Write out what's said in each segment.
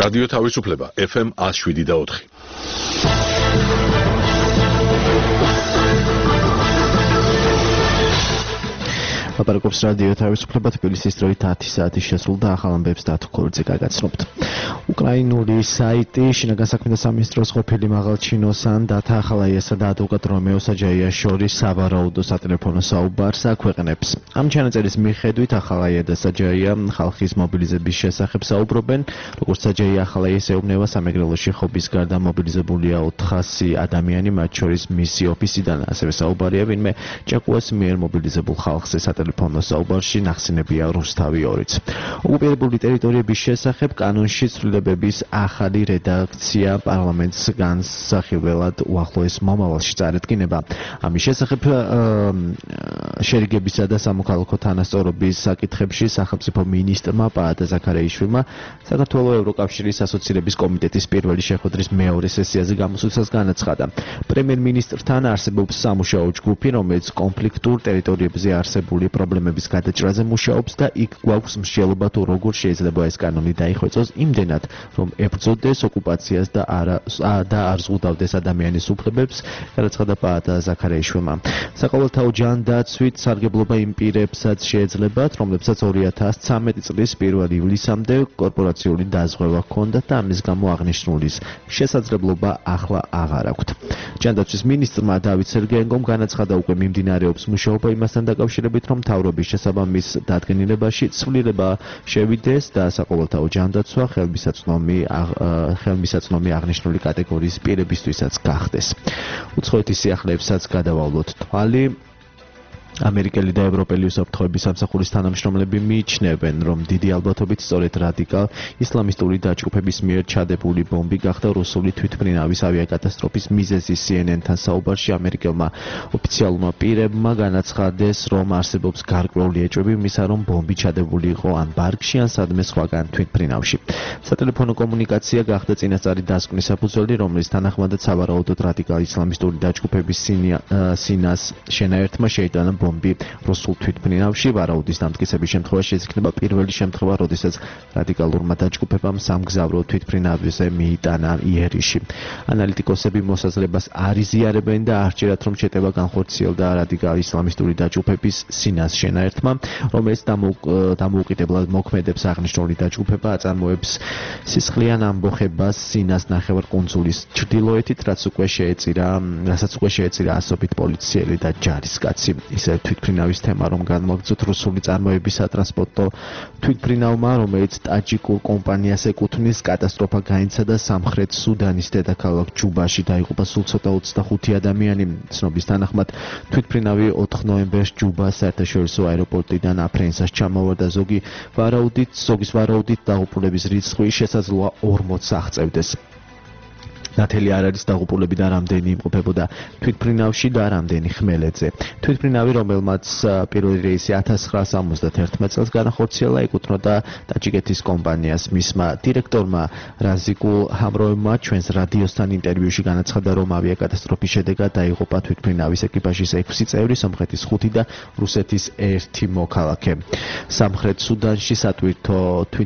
რადიო თავისუფლება FM 107.4. ლაპარაკობს რადიო თავისუფლება თბილისის დროით 10 საათის შესრულდა ახალ ამბებს დათქორძე გაგაცნობთ. უკრაინული საიტი შინაგან საქმეთა სამინისტროს ყოფილი მაღალჩინოსან დათა ახალაიასა და ადვოკატ რომეო საჯაიას შორის სავარაუდო სატელეფონო საუბარს აქვეყნებს. ამ ჩანაწერის მიხედვით ახალაია და საჯაია ხალხის მობილიზების შესახებ საუბრობენ, როგორც საჯაია ახალაიას ეუბნება სამეგრელოში ხობის გარდა მობილიზებულია 400 ადამიანი, მათ შორის მისი ოფისიდან, ასევე საუბარია ვინმე ჭაკუას მიერ მობილიზებულ ხალხს სატელეფონო საუბარში ნახსენებია რუსთავი 2-იც. ოკუპირებული ტერიტორიების შესახებ კანონში ცვლილებების ახალი რედაქცია პარლამენტს განსახილველად უახლოეს მომავალში წარადგინება. ამის შესახებ შერიგებისა და სამოქალაქო თანასწორობის საკითხებში სახელმწიფო მინისტრმა პაატა ზაქარეიშვილმა საქართველოს ევროკავშირის ასოცირების კომიტეტის პირველი შეხვედრის მეორე სესიაზე გამოსვლისას განაცხადა. პრემიერ-მინისტრთან არსებობს სამუშაო ჯგუფი, რომელიც კონფლიქტურ ტერიტორიებზე არსებული პრობლემების გადაჭრაზე მუშაობს და იქ გვაქვს მსჯელობა თუ როგორ შეიძლება ეს კანონი დაიხვეწოს იმდენად, რომ ებრძოდეს ოკუპაციას და არ ზღუდავდეს ადამიანის უფლებებს, განაცხადა პაატა ზაქარეიშვილმა. საყოველთაო ჯანდაცვით სარგებლობა იმ პირებსაც შეეძლებათ, რომლებსაც 2013 წლის 1 ივლისამდე კორპორაციული დაზღვევა ჰქონდათ და ამის გამო აღნიშნული შესაძლებლობა ახლა აღარ აქვთ. ჯანდაცვის მინისტრმა დავით სერგეენკომ განაცხადა უკვე მიმდინარეობს მუშაობა იმასთან დაკავშირებით, რომ მთავრობის შესაბამის დადგენილებაში ცვლილება შევიდეს და საყოველთაო ჯანდაცვა ხელმისაწვდომი აღნიშნული კატეგორიის პირებისთვისაც გახდეს. უცხოეთის სიახლეებსაც გადავალოთ თვალი. ამერიკელი და ევროპელი უსაფრთხოების სამსახურის თანამშრომლები მიიჩნევენ, რომ დიდი ალბათობით სწორედ რადიკალ ისლამისტური დაჯგუფების მიერ ჩადებული ბომბი გახდა რუსული თვითმფრინავის ავიაკატასტროფის მიზეზი. CNN-თან საუბარში ამერიკელმა ოფიციალურმა პირებმა განაცხადეს, რომ არსებობს გარკვეული ეჭვები იმისა, რომ ბომბი ჩადებული იყო ან ბარგში, ან სადმე სხვაგან თვითმფრინავში. სატელეფონო კომუნიკაცია გახდა წინასწარი დასკვნის საფუძველი, რომლის თანახმადაც სავარაუდოდ რადიკალ ისლამისტური დაჯგუფების სინას შენაერთმა შეიტანა ბომბი რუსულ თვითმფრინავში. ვარაუდის დამტკიცების შემთხვევაში ეს იქნება პირველი შემთხვევა, როდესაც რადიკალურმა დაჯგუფებამ სამგზავრო თვითმფრინავზე მიიტანა იერიში. ანალიტიკოსები მოსაზრებას არ იზიარებენ და არ ჭირათ, რომ შეტევა განხორციელდა რადიკალ ისლამისტური დაჯგუფების სინას შენაერთმა, რომელიც დამოუკიდებლად მოქმედებს. აღნიშნული დაჯგუფება აწარმოებს სისხლიან ამბოხებას სინას ნახევარკუნძულის ჩრდილოეთით, რასაც უკვე შეეწირა ასობით პოლიციელი და ჯარისკაცი. ისე თვითმფრინავის თემა რომ განმოგწოთ რუსული წარმოების სატრანსპორტო თვითმფრინავმა, რომელიც ტაჯიკურ კომპანიას ეკუთვნის, კატასტროფა გაიცადა სამხრეთ სუდანის დედაქალაქ ჯუბაში. დაიღუპა სულ ცოტა 25 ადამიანი. ცნობის თანახმად თვითმფრინავი 4 ნოემბერს ჯუბას საერთაშორისო აეროპორტიდან აფრენსას ჩამოვარდა. ზოგის ვარაუდით დაღუპულების რიცხვი შესაძლოა 40 აღწევდეს. ნათელი არ არის დაღუპულები და რამდენი იმყოფებოდა თვითმფრინავში და რამდენი ხმელეთზე. თვითმფრინავი, რომელმაც პირველი რეისი 1971 წელს განახორციელა, ეკუთვნოდა ტაჯიკეთის კომპანიას. მისმა დირექტორმა რაზიკულ ჰამროევმა ჩვენს რადიოსთან ინტერვიუში განაცხადა, რომ ავიაკატასტროფის შედეგად დაიღუპა თვითმფრინავის ეკიპაჟის 6 წევრი, სომხეთის 5 და რუსეთის 1 მოქალაქე. სამხრეთ სუდანში სატვირთო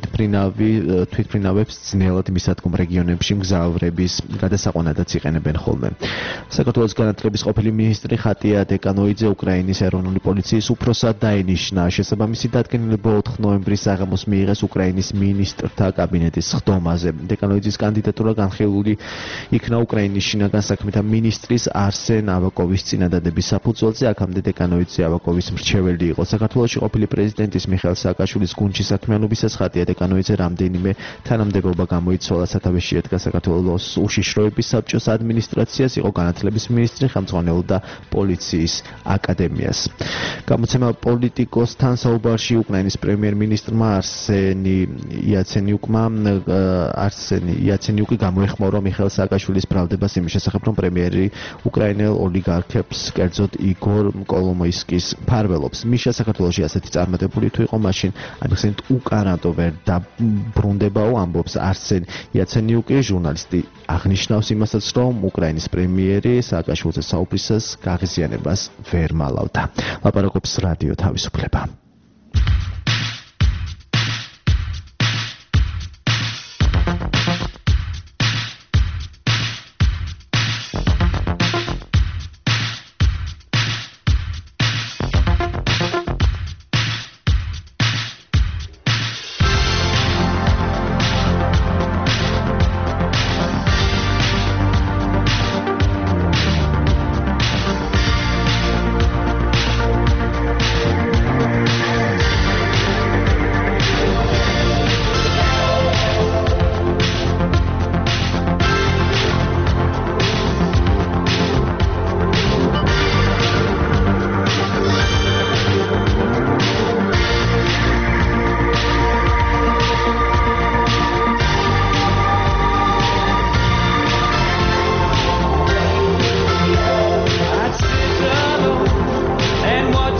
თვითმფრინავებს ძნელად მისადგომ რეგიონებში მგზავრების გადასაყვანადაც იყენებენ ხოლმე. საქართველოს განათლების ყოფილი მინისტრი ხატია დეკანოიძე უკრაინის ეროვნული პოლიციის უფროსად დაინიშნა. შესაბამისი დადგენილება 4 ნოემბრის საღამოს მიიღეს უკრაინის მინისტრთა კაბინეტის ხდომაზე. დეკანოიძის კანდიდატურა განხილული იქნა უკრაინის შინაგან საქმეთა მინისტრის არსენ ავაკოვის წინადადების საფუძველზე. აქამდე დეკანოიძე ავაკოვის მრჩეველი იყო. საქართველოში ყოფილი პრეზიდენტის მიხეილ სააკაშვილის გუნდში საქმიანობისას ხატია დეკანოიძე რამდენიმე თანამდებობა გამოიცვალა. სათავეში ედგა საქართველოს უშიშროების საბჭოს ადმინისტრაციას, იყო განათლების მინისტრი, ხელმძღვანელობდა პოლიციის აკადემიას. გამოცემა პოლიტიკოსთან საუბარში უკრაინის პრემიერ-მინისტრმა არსენი იაცენიუკი გამოეხმაურა მიხეილ სააკაშვილის ბრალდებას იმის შესახებ, რომ პრემიერი უკრაინელ ოლიგარქებს, კერძოდ იგორ კოლომოისკის ფარველობს. მიშა საქართველოში ასეთი წარმატებული თუ იყო, მაშინ ამხსენით უკანატო ვერ დაბრუნდებაო, ამბობს არსენ იაცენიუკი. ჟურნალისტი აღნიშნავს იმასაც, რომ უკრაინის პრემიერი სააკაშვილზე საუბრისას გაღიზიანებას ვერ მალავდა. ლაპარაკობს რადიო თავისუფლება.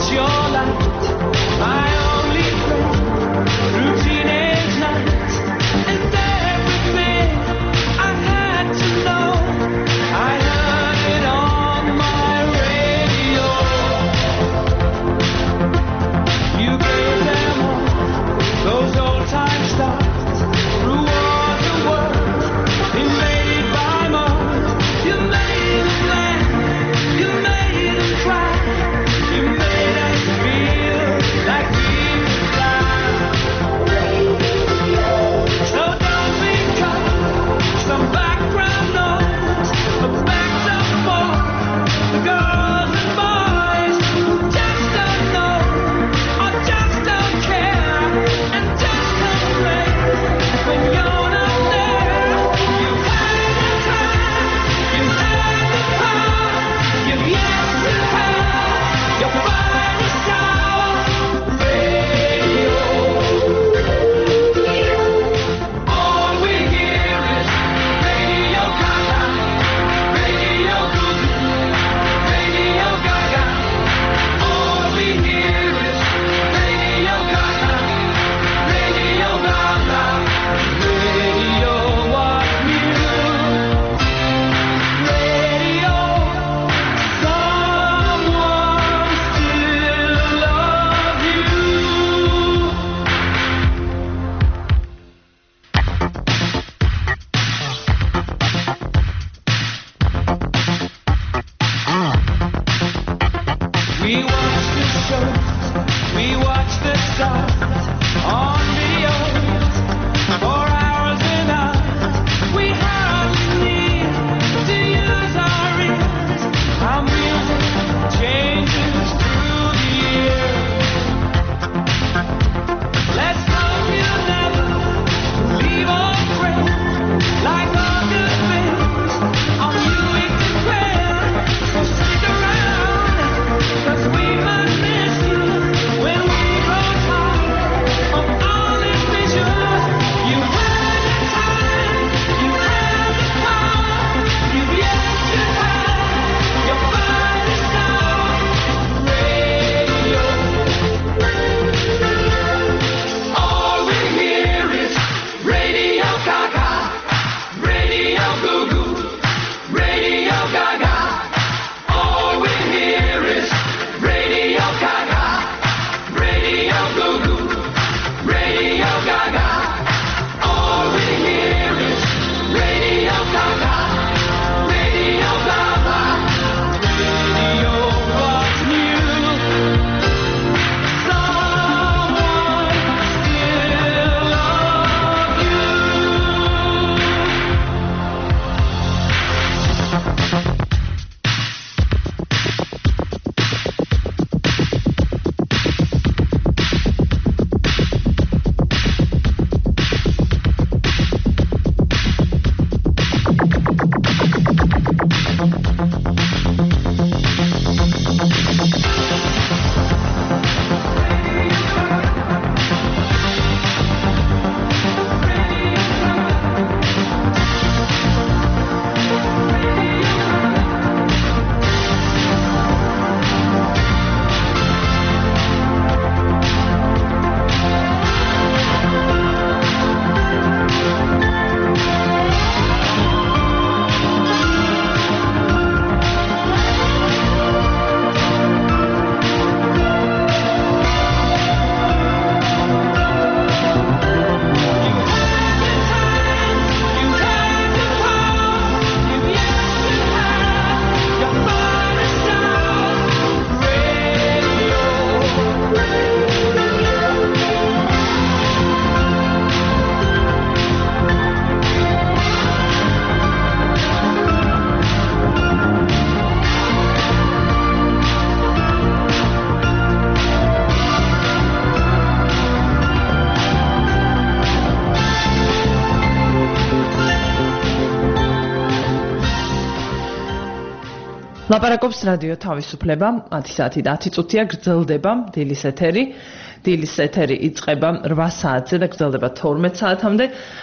ლაპარაკობს რადიო თავისუფლება 10 საათი 10 წუთია გრძელდება დილის ეთერი. დილის ეთერი იწყება 8 საათზე და გრძელდება 12 საათამდე.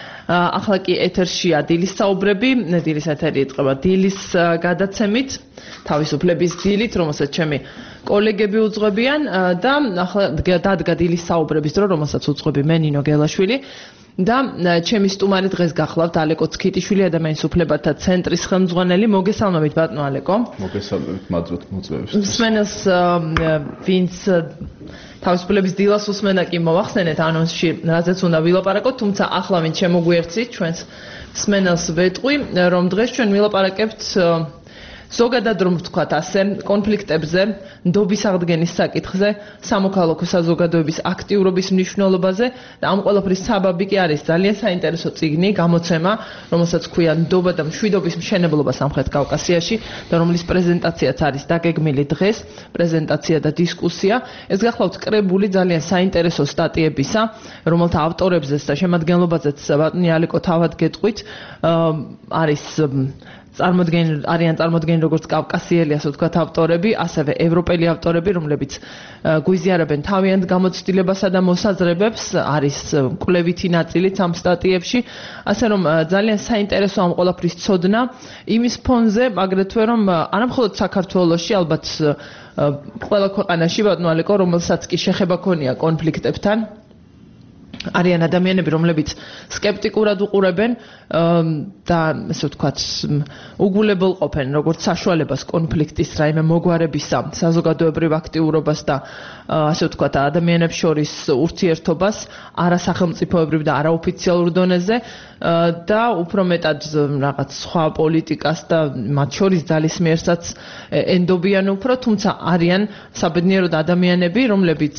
ახლა კი ეთერშია დილის საუბრები. დილის ეთერი იწყება დილის გადაცემით, თავისუფლების დილით, რომელსაც ჩემი კოლეგები უძღვებიან და ახლა დადგა დილის საუბრების დრო, რომელსაც უძღვები მე ნინო გელაშვილი. და ჩემი სტუმარი დღეს გახლავთ ალეკო ცქიტიშვილი, ადამიანის უფლებათა ცენტრის ხელმძღვანელი. მოგესალმებით ბატონო ალეკო. მოგესალმებით მადლობთ მოწვევისთვის. მსმენელს ვინც თავისუფლების დილას უსმენა კი მოვახსენეთ ანონსში, რაზეც უნდა ვილაპარაკოთ, თუმცა ახლა ვინც შემოგვიერთით ჩვენს მსმენელს ვეტყვი, რომ დღეს ჩვენ ვილაპარაკებთ ზოგადად რომ ვთქვათ ასე, კონფლიქტებზე, ნდობის აღდგენის საკითხზე, სამოქალაქო საზოგადოების აქტიურობის მნიშვნელობაზე და ამ ყველაფრის საბაბი კი არის ძალიან საინტერესო წიგნი, გამოცემა, რომელსაც ქვია ნდობა და მშვიდობის მშენებლობა სამხრეთ კავკასიაში და რომლის პრეზენტაციაც არის დაგეგმილი დღეს, პრეზენტაცია და დისკუსია. ეს გახლავთ კრებული ძალიან საინტერესო სტატიებისა, რომელთა ავტორებზეც და შემადგენლობაზეც ბატონი ალეკო თავად გეტყვით, არის არიან წარმოდგენილი როგორც კავკასიელი, ასე ვთქვათ, ავტორები, ასევე ევროპელი ავტორები, რომლებიც გვიზიარებენ თავიანთ გამოცდილებასა და მოსაზრებებს, არის კვლევითი ნაწილიც ამ სტატიებში, ასე რომ ძალიან საინტერესო ამ ყველაფრის ცოდნა იმის ფონზე, აგრეთვე რომ არამხოლოდ საქართველოში, ალბათ ყველა ქვეყანაში, ბატონო ალეკო, რომელსაც კი შეხება ქონია კონფლიქტებთან, არიან ადამიანები, რომლებიც სკეპტიკურად უყურებენ და ასე ვთქვათ, უგულებელ ყოფენ როგორც საშუალებას კონფლიქტის რაიმე მოგვარებისა, საზოგადოებრივ აქტიურობას და ასე ვთქვათ, ადამიანებს შორის ურთიერთობას არასახელმწიფოებრივ და არაოფიციალურ დონეზე და უფრო მეტად რაღაც სხვა პოლიტიკას და მათ შორის ძალისმიერსაც ენდობიან უფრო, თუმცა არიან საბედნიეროდ ადამიანები, რომლებიც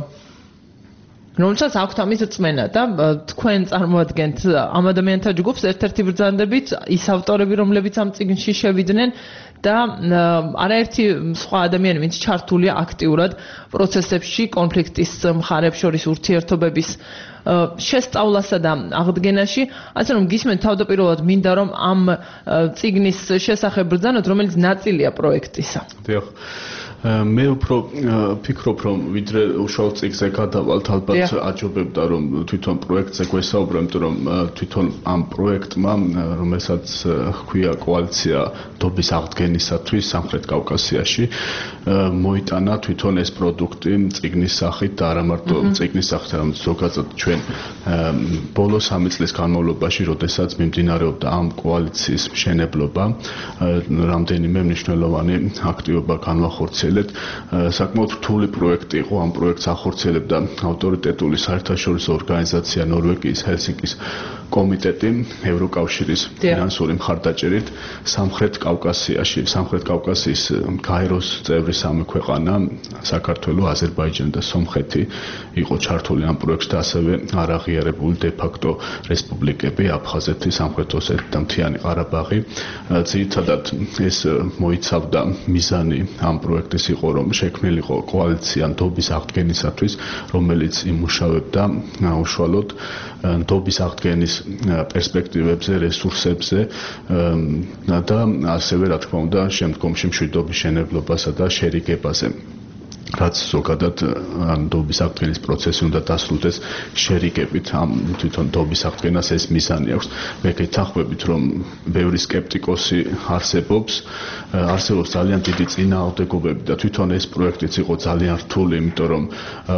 აქვთ ამის რწმენა და თქვენ წარმოადგენთ ამ ადამიანთა ჯგუფს, ერთ-ერთი ბრძანდებით ის ავტორები, რომლებიც ამ წიგნში შევიდნენ და არაერთი სხვა ადამიანი, ვინც ჩართულია აქტიურად პროცესებში, კონფლიქტის მხარებს შორის ურთიერთობების შესწავლასა და აღდგენაში, ასე რომ გისმენთ თავდაპირველად მინდა რომ ამ წიგნის შესახებ ბრძანოთ, რომელიც ნაწილია პროექტისა. დიახ. მე უფრო ფიქრობ, რომ ვიდრე უშუალოდ წიგნზე გადავალთ, ალბათ აჯობებდა რომ თვითონ პროექტზე გვესაუბრე, იმიტომ რომ თვითონ ამ პროექტმა, რომელსაც ჰქვია კოალიცია ნდობის აღდგენისათვის სამხრეთ კავკასიაში, მოიტანა თვითონ ეს პროდუქტი წიგნის სახით და არა მარტო წიგნის სახით, არამედ ზოგადად ჩვენ ბოლო 3 წლის განმავლობაში, როდესაც მიმდინარეობდა ამ კოალიციის მშენებლობა, რამდენიმე მნიშვნელოვანი აქტივობა განვახორციელებდა. საკმაოდ რთული პროექტი იყო, ამ პროექტს ახორციელებდა ავტორიტეტული საერთაშორისო ორგანიზაცია ნორვეგიის ჰელსინკის კომიტეტი ევროკავშირის ფინანსური მხარდაჭერით სამხრეთ კავკასიაში. სამხრეთ კავკასიის გაეროს წევრი 3 ქვეყანა, საქართველო, აზერბაიჯანი და სომხეთი იყო ჩართული ამ პროექტში და ასევე არაღიარებული დე-ფაქტო რესპუბლიკები, აფხაზეთი, სამხრეთ ოსეთი და მთიანი ყარაბაღი. ძირითადად ეს მოიცავდა მიზანი ამ პროექტის იყო, რომ შექმნილიყო კოალიცია ნდობის აღდგენისათვის, რომელიც იმუშავებდა უშუალოდ ნდობის აღდგენის პერსპექტივებზე, რესურსებზე და ასევე, რა თქმა უნდა, შემდგომში მშვიდობის შენებლობასა და შერიგებაზე. რაც ზოგადად ნდობის აღდგენის პროცესი უნდა დასრულდეს შერიგებით, ამ თვითონ ნდობის აღდგენას ეს მიზანი აქვს. მე გეთანხმებით, რომ ბევრი სკეპტიკოსი არსებობს ძალიან დიდი წინააღმდეგობები და თვითონ ეს პროექტიც იყო ძალიან რთული, იმიტომ რომ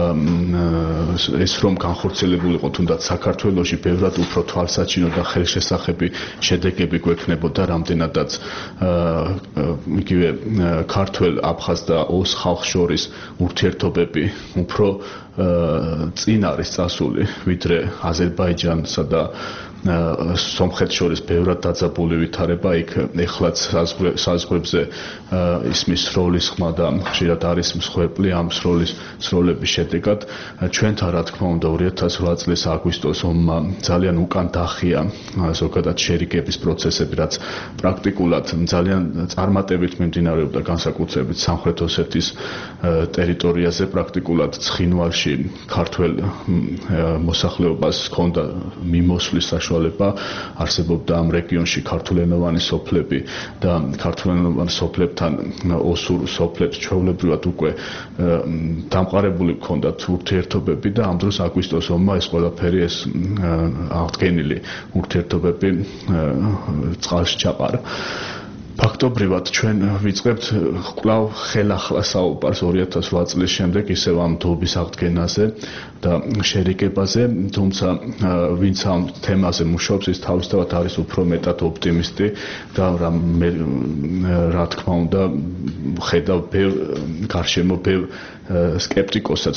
ეს რომ განხორციელებულიყო თუნდაც საქართველოში, ბევრად უფრო თვალსაჩინო და ხელშესახები შედეგები გვექნებოდა, რამდენადაც იგივე ქართველ, აფხაზ და ოს ხალხს შორის ურთიერთობები უფრო წინ არის წასული, ვიდრე აზერბაიჯანსა და სომხეთს შორის ბევრად დაძაბული ვითარება, იქ ეხლაც საზღვრებზე ისმის სროლის ხმა და ხშირად არის მსხვერპლი ამ სროლების შედეგად. ჩვენთან, რა თქმა უნდა, 2008 წლის აგვისტოს ომმა ძალიან უკან დახია ზოგადად შერიგების პროცესები, რაც პრაქტიკულად ძალიან წარმატებით მიმდინარეობდა, განსაკუთრებით სამხრეთ ოსეთის ტერიტორიაზე, პრაქტიკულად ცხინვალში ქართველ მოსახლეობას ჰქონდა მიმოსვლის საშუალება, არსებობდა ამ რეგიონში ქართულენოვანი სოფლები და ქართულენოვან სოფლებთან ოსურ სოფლებს ჩვეულებრივად უკვე დამყარებული ჰქონდათ ურთიერთობები და ამ დროს აგვისტოს ომმა ეს ყველაფერი ეს აღდგენილი ურთიერთობები წყალში ჩაყარა. ფაქტობრივად ჩვენ ვიწყებთ კვლავ ხელახლა საუბარს 2008 წლის შემდეგ ისევ ამ დობის აღდგენაზე და შერიგებაზე, თუმცა ვინც ამ თემაზე მუშაობს, ის თავისთავად არის უფრო მეტად ოპტიმისტი და რა თქმა უნდა ხედავ გარშემო ბევრ სკეპტიკოსაც,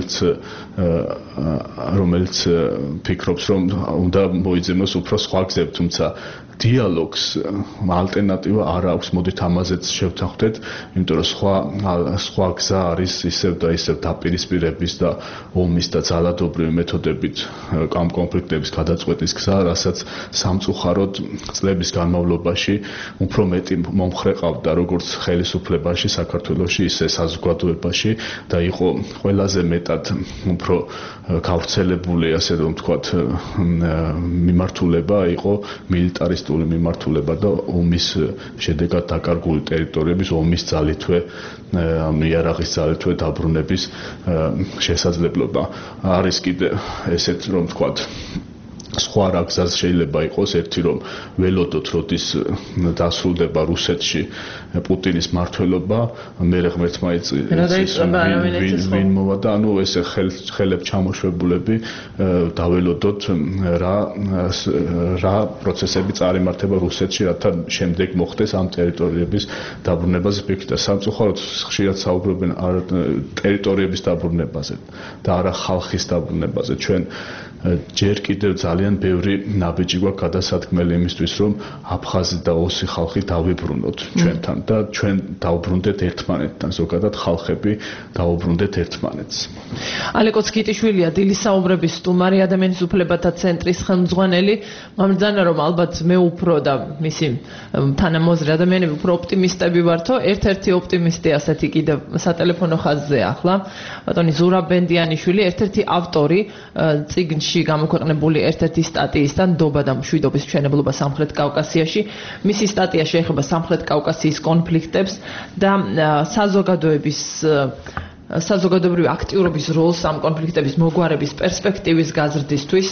რომელიც ფიქრობს, რომ უნდა მოიძებნოს უფრო სხვა გზები, თუმცა დიალოგს ალტერნატივა არ აქვს, მოდით ამაზეც შევთანხმდეთ, იმიტომ რომ სხვა გზა არის ისევ და ისევ დაპირისპირების და ომის და ძალადობრივი მეთოდებით ამ კონფლიქტების გადაწყვეტის გზა, რასაც სამწუხაროდ წლების განმავლობაში უფრო მეტი მომხრე ყავდა როგორც ხელისუფლებაში, საქართველოში, ისე საზოგადოებაში და იყო ყველაზე მეტად უფრო გავრცელებული, ასე რომ ვთქვათ, მიმართულება იყო მილიტარისტული მიმართულება და ომის შედეგად დაკარგული ტერიტორიების ომის ძალითვე, იარაღის ძალითვე დაბრუნების შესაძლებლობა. არის კიდე ესეთ რომ ვთქვათ სხვა რა გზას შეიძლება იყოს, ერთი რომ ველოდოთ როდის დასრულდება რუსეთში პუტინის მმართველობა, მერე ღმერთმა იცის ვინ მოვა და ანუ ესე ხელებ ჩამოშვებულები დაველოდოთ რა პროცესები წარიმართება რუსეთში, რათა შემდეგ მოხდეს ამ ტერიტორიების დაბრუნებაზე ფიქრი და სამწუხაროდ ხშირად საუბრობენ ტერიტორიების დაბრუნებაზე და არა ხალხის დაბრუნებაზე. ჩვენ ჯერ კიდევ ძალიან ბევრი ნაბიჯი გვაქვს გადასადგმელი იმისთვის, რომ აფხაზი და ოსი ხალხი დავიბრუნოთ ჩვენთან და ჩვენ დავბრუნდეთ ერთმანეთთან, ზოგადად ხალხები დავუბრუნდეთ ერთმანეთს. ალეკო ცკიტიშვილია, დილის საუბრების სტუმარი, ადამიანის უფლებათა ცენტრის ხელმძღვანელი. მომბრძანა რომ ალბათ მე უფრო და მისი თანამოაზრე ადამიანები უფრო ოპტიმისტები ვართო. ერთ-ერთი ოპტიმისტი ასეთი კიდევ სატელეფონო ხაზზე ახლა, ბატონი ზურაბ ბენდიანიშვილი, ერთ-ერთი ავტორი წიგნში გამოქვეყნებული ერთ-ერთი სტატიისთან ნდობა და მშვიდობის მშენებლობა სამხრეთ კავკასიაში. მისი სტატია შეეხება სამხრეთ კავკასიის კონფლიქტებს და საზოგადოებრივი აქტიურობის როლს ამ კონფლიქტების მოგვარების პერსპექტივის გაზრდისთვის.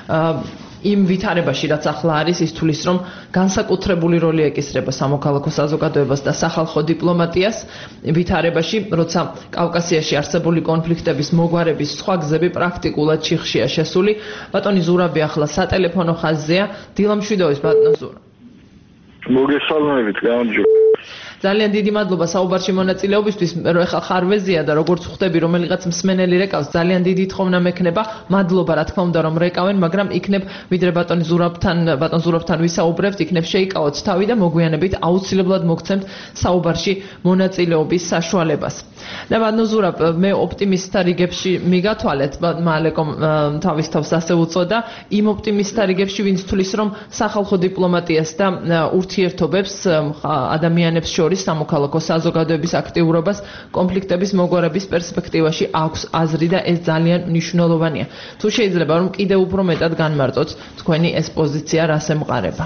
იმ ვითარებაში, რაც ახლა არის, ის თulis რომ განსაკუთრებული როლი ეკისრება სამოქალაქო საზოგადოებას და სახალხო დიპლომატიას ვითარებაში, როცა კავკასიაში არსებული კონფლიქტების მოგვარების სხვა გზები პრაქტიკულად ჩიხშია შესული. ბატონი ზურაბი ახლა სატელეფონო ხაზზეა. დილამშვიდობის ბატონო ზურაბ. მოგესალმებით, გამარჯობა. ძალიან დიდი მადლობა საუბარში მონაწილეობისთვის. რო ეხლა ხარვეზია და როგორც ხვდები რომელიღაც მსმენელი რეკავს, ძალიან დიდი თხოვნა მექნება. მადლობა რა თქმა უნდა რომ რეკავენ, მაგრამ იქნებ ვიდრე ბატონ ზურაბთან ვისაუბრებთ, იქნებ შეიკავოთ თავი და მოგვიანებით აუცილებლად მოგცემთ საუბარში მონაწილეობის საშუალებას. და ბატონ ზურაბ, მე ოპტიმისტთა რიგებში მიგათვალეთ, მალეკომ თავის თავს ასე უწოდა, იმ ოპტიმისტთა რიგებში, ვინც თulis რომ სახალხო დიპლომატიას და ურთიერთობებს ადამიანებს შორის სამოქალაქო საზოგადოების აქტიურობას კონფლიქტების მოგვარების პერსპექტივაში აქვს აზრი და ეს ძალიან მნიშვნელოვანია. თუ შეიძლება რომ კიდევ უფრო მეტად განმარტოთ თქვენი ეს პოზიცია რას ემყარება?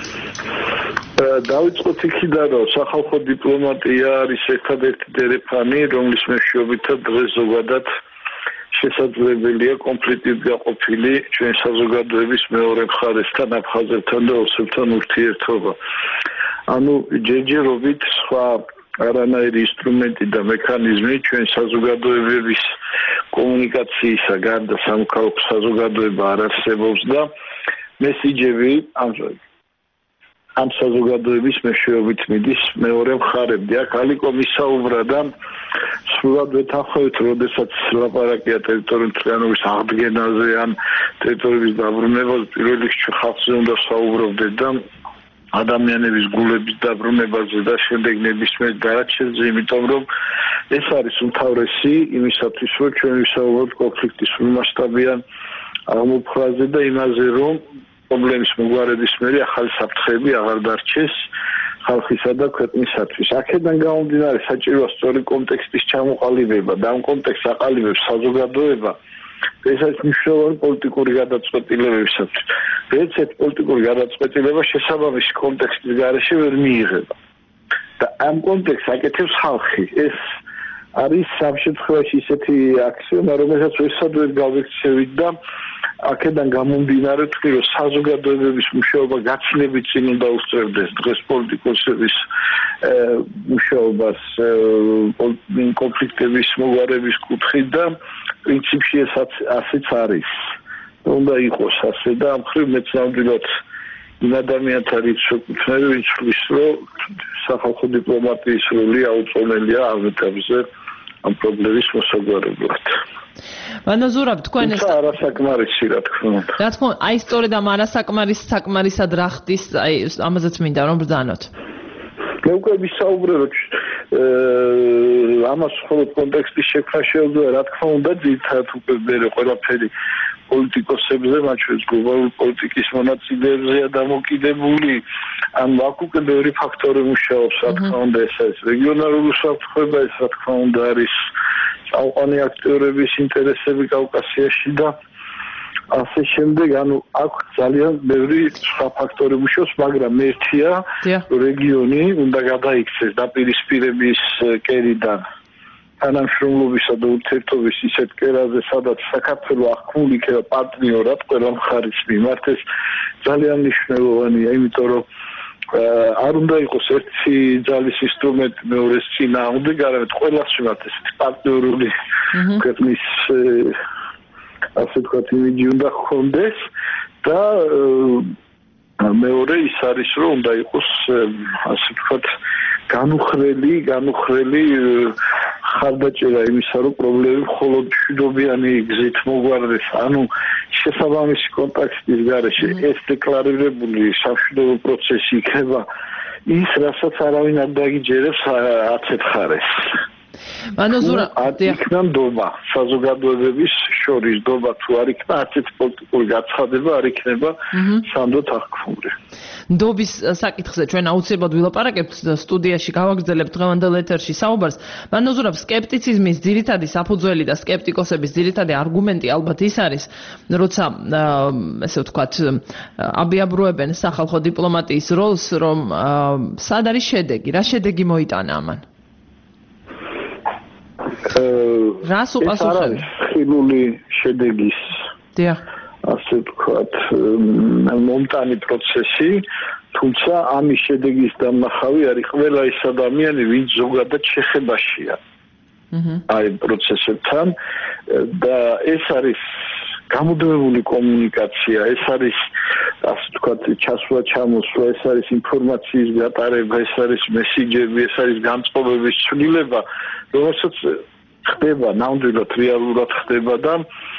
დავიწყოთ იქიდან, რომ სახალხო დიპლომატია არის ერთადერთი დერეფანი, რომლის მეშვეობითაც დღეს ზოგადად შესაძლებელია კონფლიქტით გაყოფილი ჩვენ საზოგადოების მეორე მხარესთან, აფხაზებთან და ოსებთან ურთიერთობა. ანუ ჯერჯერობით სხვა არანაირი ინსტრუმენტი და მექანიზმი ჩვენ საზოგადოებების კომუნიკაციისა გარდა სამოქალაქო საზოგადოება არ არსებობს და მესიჯები ამ საზოგადოების მეშვეობით მიდის მეორე მხარემდე. აქ ალიკო მისაუბრა და სულად ვეთანხმებით, როდესაც ლაპარაკია ტერიტორიული მთლიანობის აღდგენაზე ან ტერიტორიების დაბრუნებაზე, პირველ რიგში ხალხზე უნდა საუბრობდეთ და ადამიანების გულების დაბრუნებაზე და შემდეგ ნებისმიერ დარაჩენზე, იმიტომ რომ ეს არის უმთავრესი იმისათვის, რომ ჩვენ ვისაუბროთ კონფლიქტის სრულმასშტაბიან აღმოფხვრაზე და იმაზე, რომ პრობლემის მოგვარების მერე ახალი საფრთხეები აღარ დარჩეს ხალხისა და ქვეყნისათვის. აქედან გამომდინარე საჭიროა სწორი კონტექსტის ჩამოყალიბება და ამ კონტექსტს აყალიბებს საზოგადოება. ეს არის მნიშვნელოვანი პოლიტიკური გადაწყვეტილებებისათვის. ერთ პოლიტიკური გადაწყვეტილება შესაბამისი კონტექსტის გარეშე ვერ მიიღება. და ამ კონტექსტს აკეთებს ხალხი. ეს არის სამ შემთხვევაში ისეთი აქსიომა, რომელსაც ვერსად ვერ გავიქცევით და აქედან გამომდინარე თქვი რომ საზოგადოებების მუშაობა გაცილებით წინ უნდა უსწრებდეს დღეს პოლიტიკოსების მუშაობას კონფლიქტების მოგვარების კუთხით და პრინციპში ასეც არის უნდა იყოს ასე და ამ ხრივ მეც ნამდვილად იმ ადამიანთა რიცხვი ვეკუთვნები ვინც ხლის რომ სახალხო დიპლომატიის როლი აუწონელია ამ ეტაპზე ამ პრობლემის მოსაგვარებლად. Მანო ზურაბ თქვენ ეს არასაკმარისი რა თქმა უნდა. რა თქმა უნდა, აი სწორედ ამ საკმარისად რა ხდის, აი ამაზეც მინდა რომ ბრძანოთ. მე უკვე ვისაუბრე რომ ამას მხოლოდ კონტექსტის შექმნა შეუძლია რა თქმა უნდა ძირითადად უკვე მე ყველაფერი პოლიტიკოსებზე, მათ შორის გლობალური პოლიტიკის მონაწილეებზეა დამოკიდებული. ან აქ უკვე ბევრი ფაქტორი მუშაობს, რა თქმა უნდა, ეს არის რეგიონალური უსაფრთხოება, ეს რა თქმა უნდა არის წამყვანი აქტიურების ინტერესები კავკასიაში და ასე შემდეგ, ანუ აქ ძალიან ბევრი სხვა ფაქტორი მუშაობს, მაგრამ ერთია, რეგიონი უნდა გადაიქცეს დაპირისპირების კერიდან. თანამშრომლობისა და ურთიერთობის ისეთ კერაზე, სადაც საქართველო აღქმული იქნება პარტნიორად ყველა მხარის მიმართ, ეს ძალიან მნიშვნელოვანია, იმიტომ რომ არ უნდა იყოს ერთი ძალის ინსტრუმენტი მეორეს წინააღმდეგ, არამედ ყველას მიმართ ესეთი პარტნიორული ქვეყნის ასე ვთქვათ იმიჯი უნდა ჰქონდეს და მეორე ის არის რომ უნდა იყოს ასე ვთქვათ განუხრელი ხარდაჭერა იმისა რომ პრობლემები მხოლოდ მშვიდობიანი გზით მოგვარდეს ანუ შესაბამისი კონტექსტის გარეშე ეს დეკლარირებული სამშვიდობო პროცესი იქნება ის რასაც არავინ არ დაგიჯერებს არცეთ ხარეს მანო ზურა იქნა ნდობა საზოგადოებების შორის ნდობა თუ არ იქნა არცეთ პოლიტიკური გაცხადება არ იქნება სანდოთ აღქმული ნდობის საკითხზე ჩვენ აუცილებლად ვილაპარაკებთ სტუდიაში გავაგრძელებთ დღევანდელ ეთერში საუბარს მანო ზურა სკეპტიციზმის ძირითადი საფუძველი და სკეპტიკოსების ძირითადი არგუმენტი ალბათ ის არის როცა ესე ვთქვათ აბიაბროებენ სახალხო დიპლომატიის როლს რომ სად არის შედეგი რა შედეგი მოიტანა ამან რას უპასუხებთ? ხილული შედეგის. დიახ. ასე ვთქვათ, მომტანი პროცესი, თუმცა ამის შედეგის დამნახავი არის ყველა ის ადამიანი, ვინც ზოგადად შეხებაშია. აი პროცესებთან და ეს არის გამუდმებული კომუნიკაცია, ეს არის ასე ვთქვათ, ჩასვლა, ჩამოსვლა, ეს არის ინფორმაციის გატარება, ეს არის მესიჯები, ეს არის განწყობების ცვლილება, რომელსაც ხდება ნამდვილად რეალურად ხდება და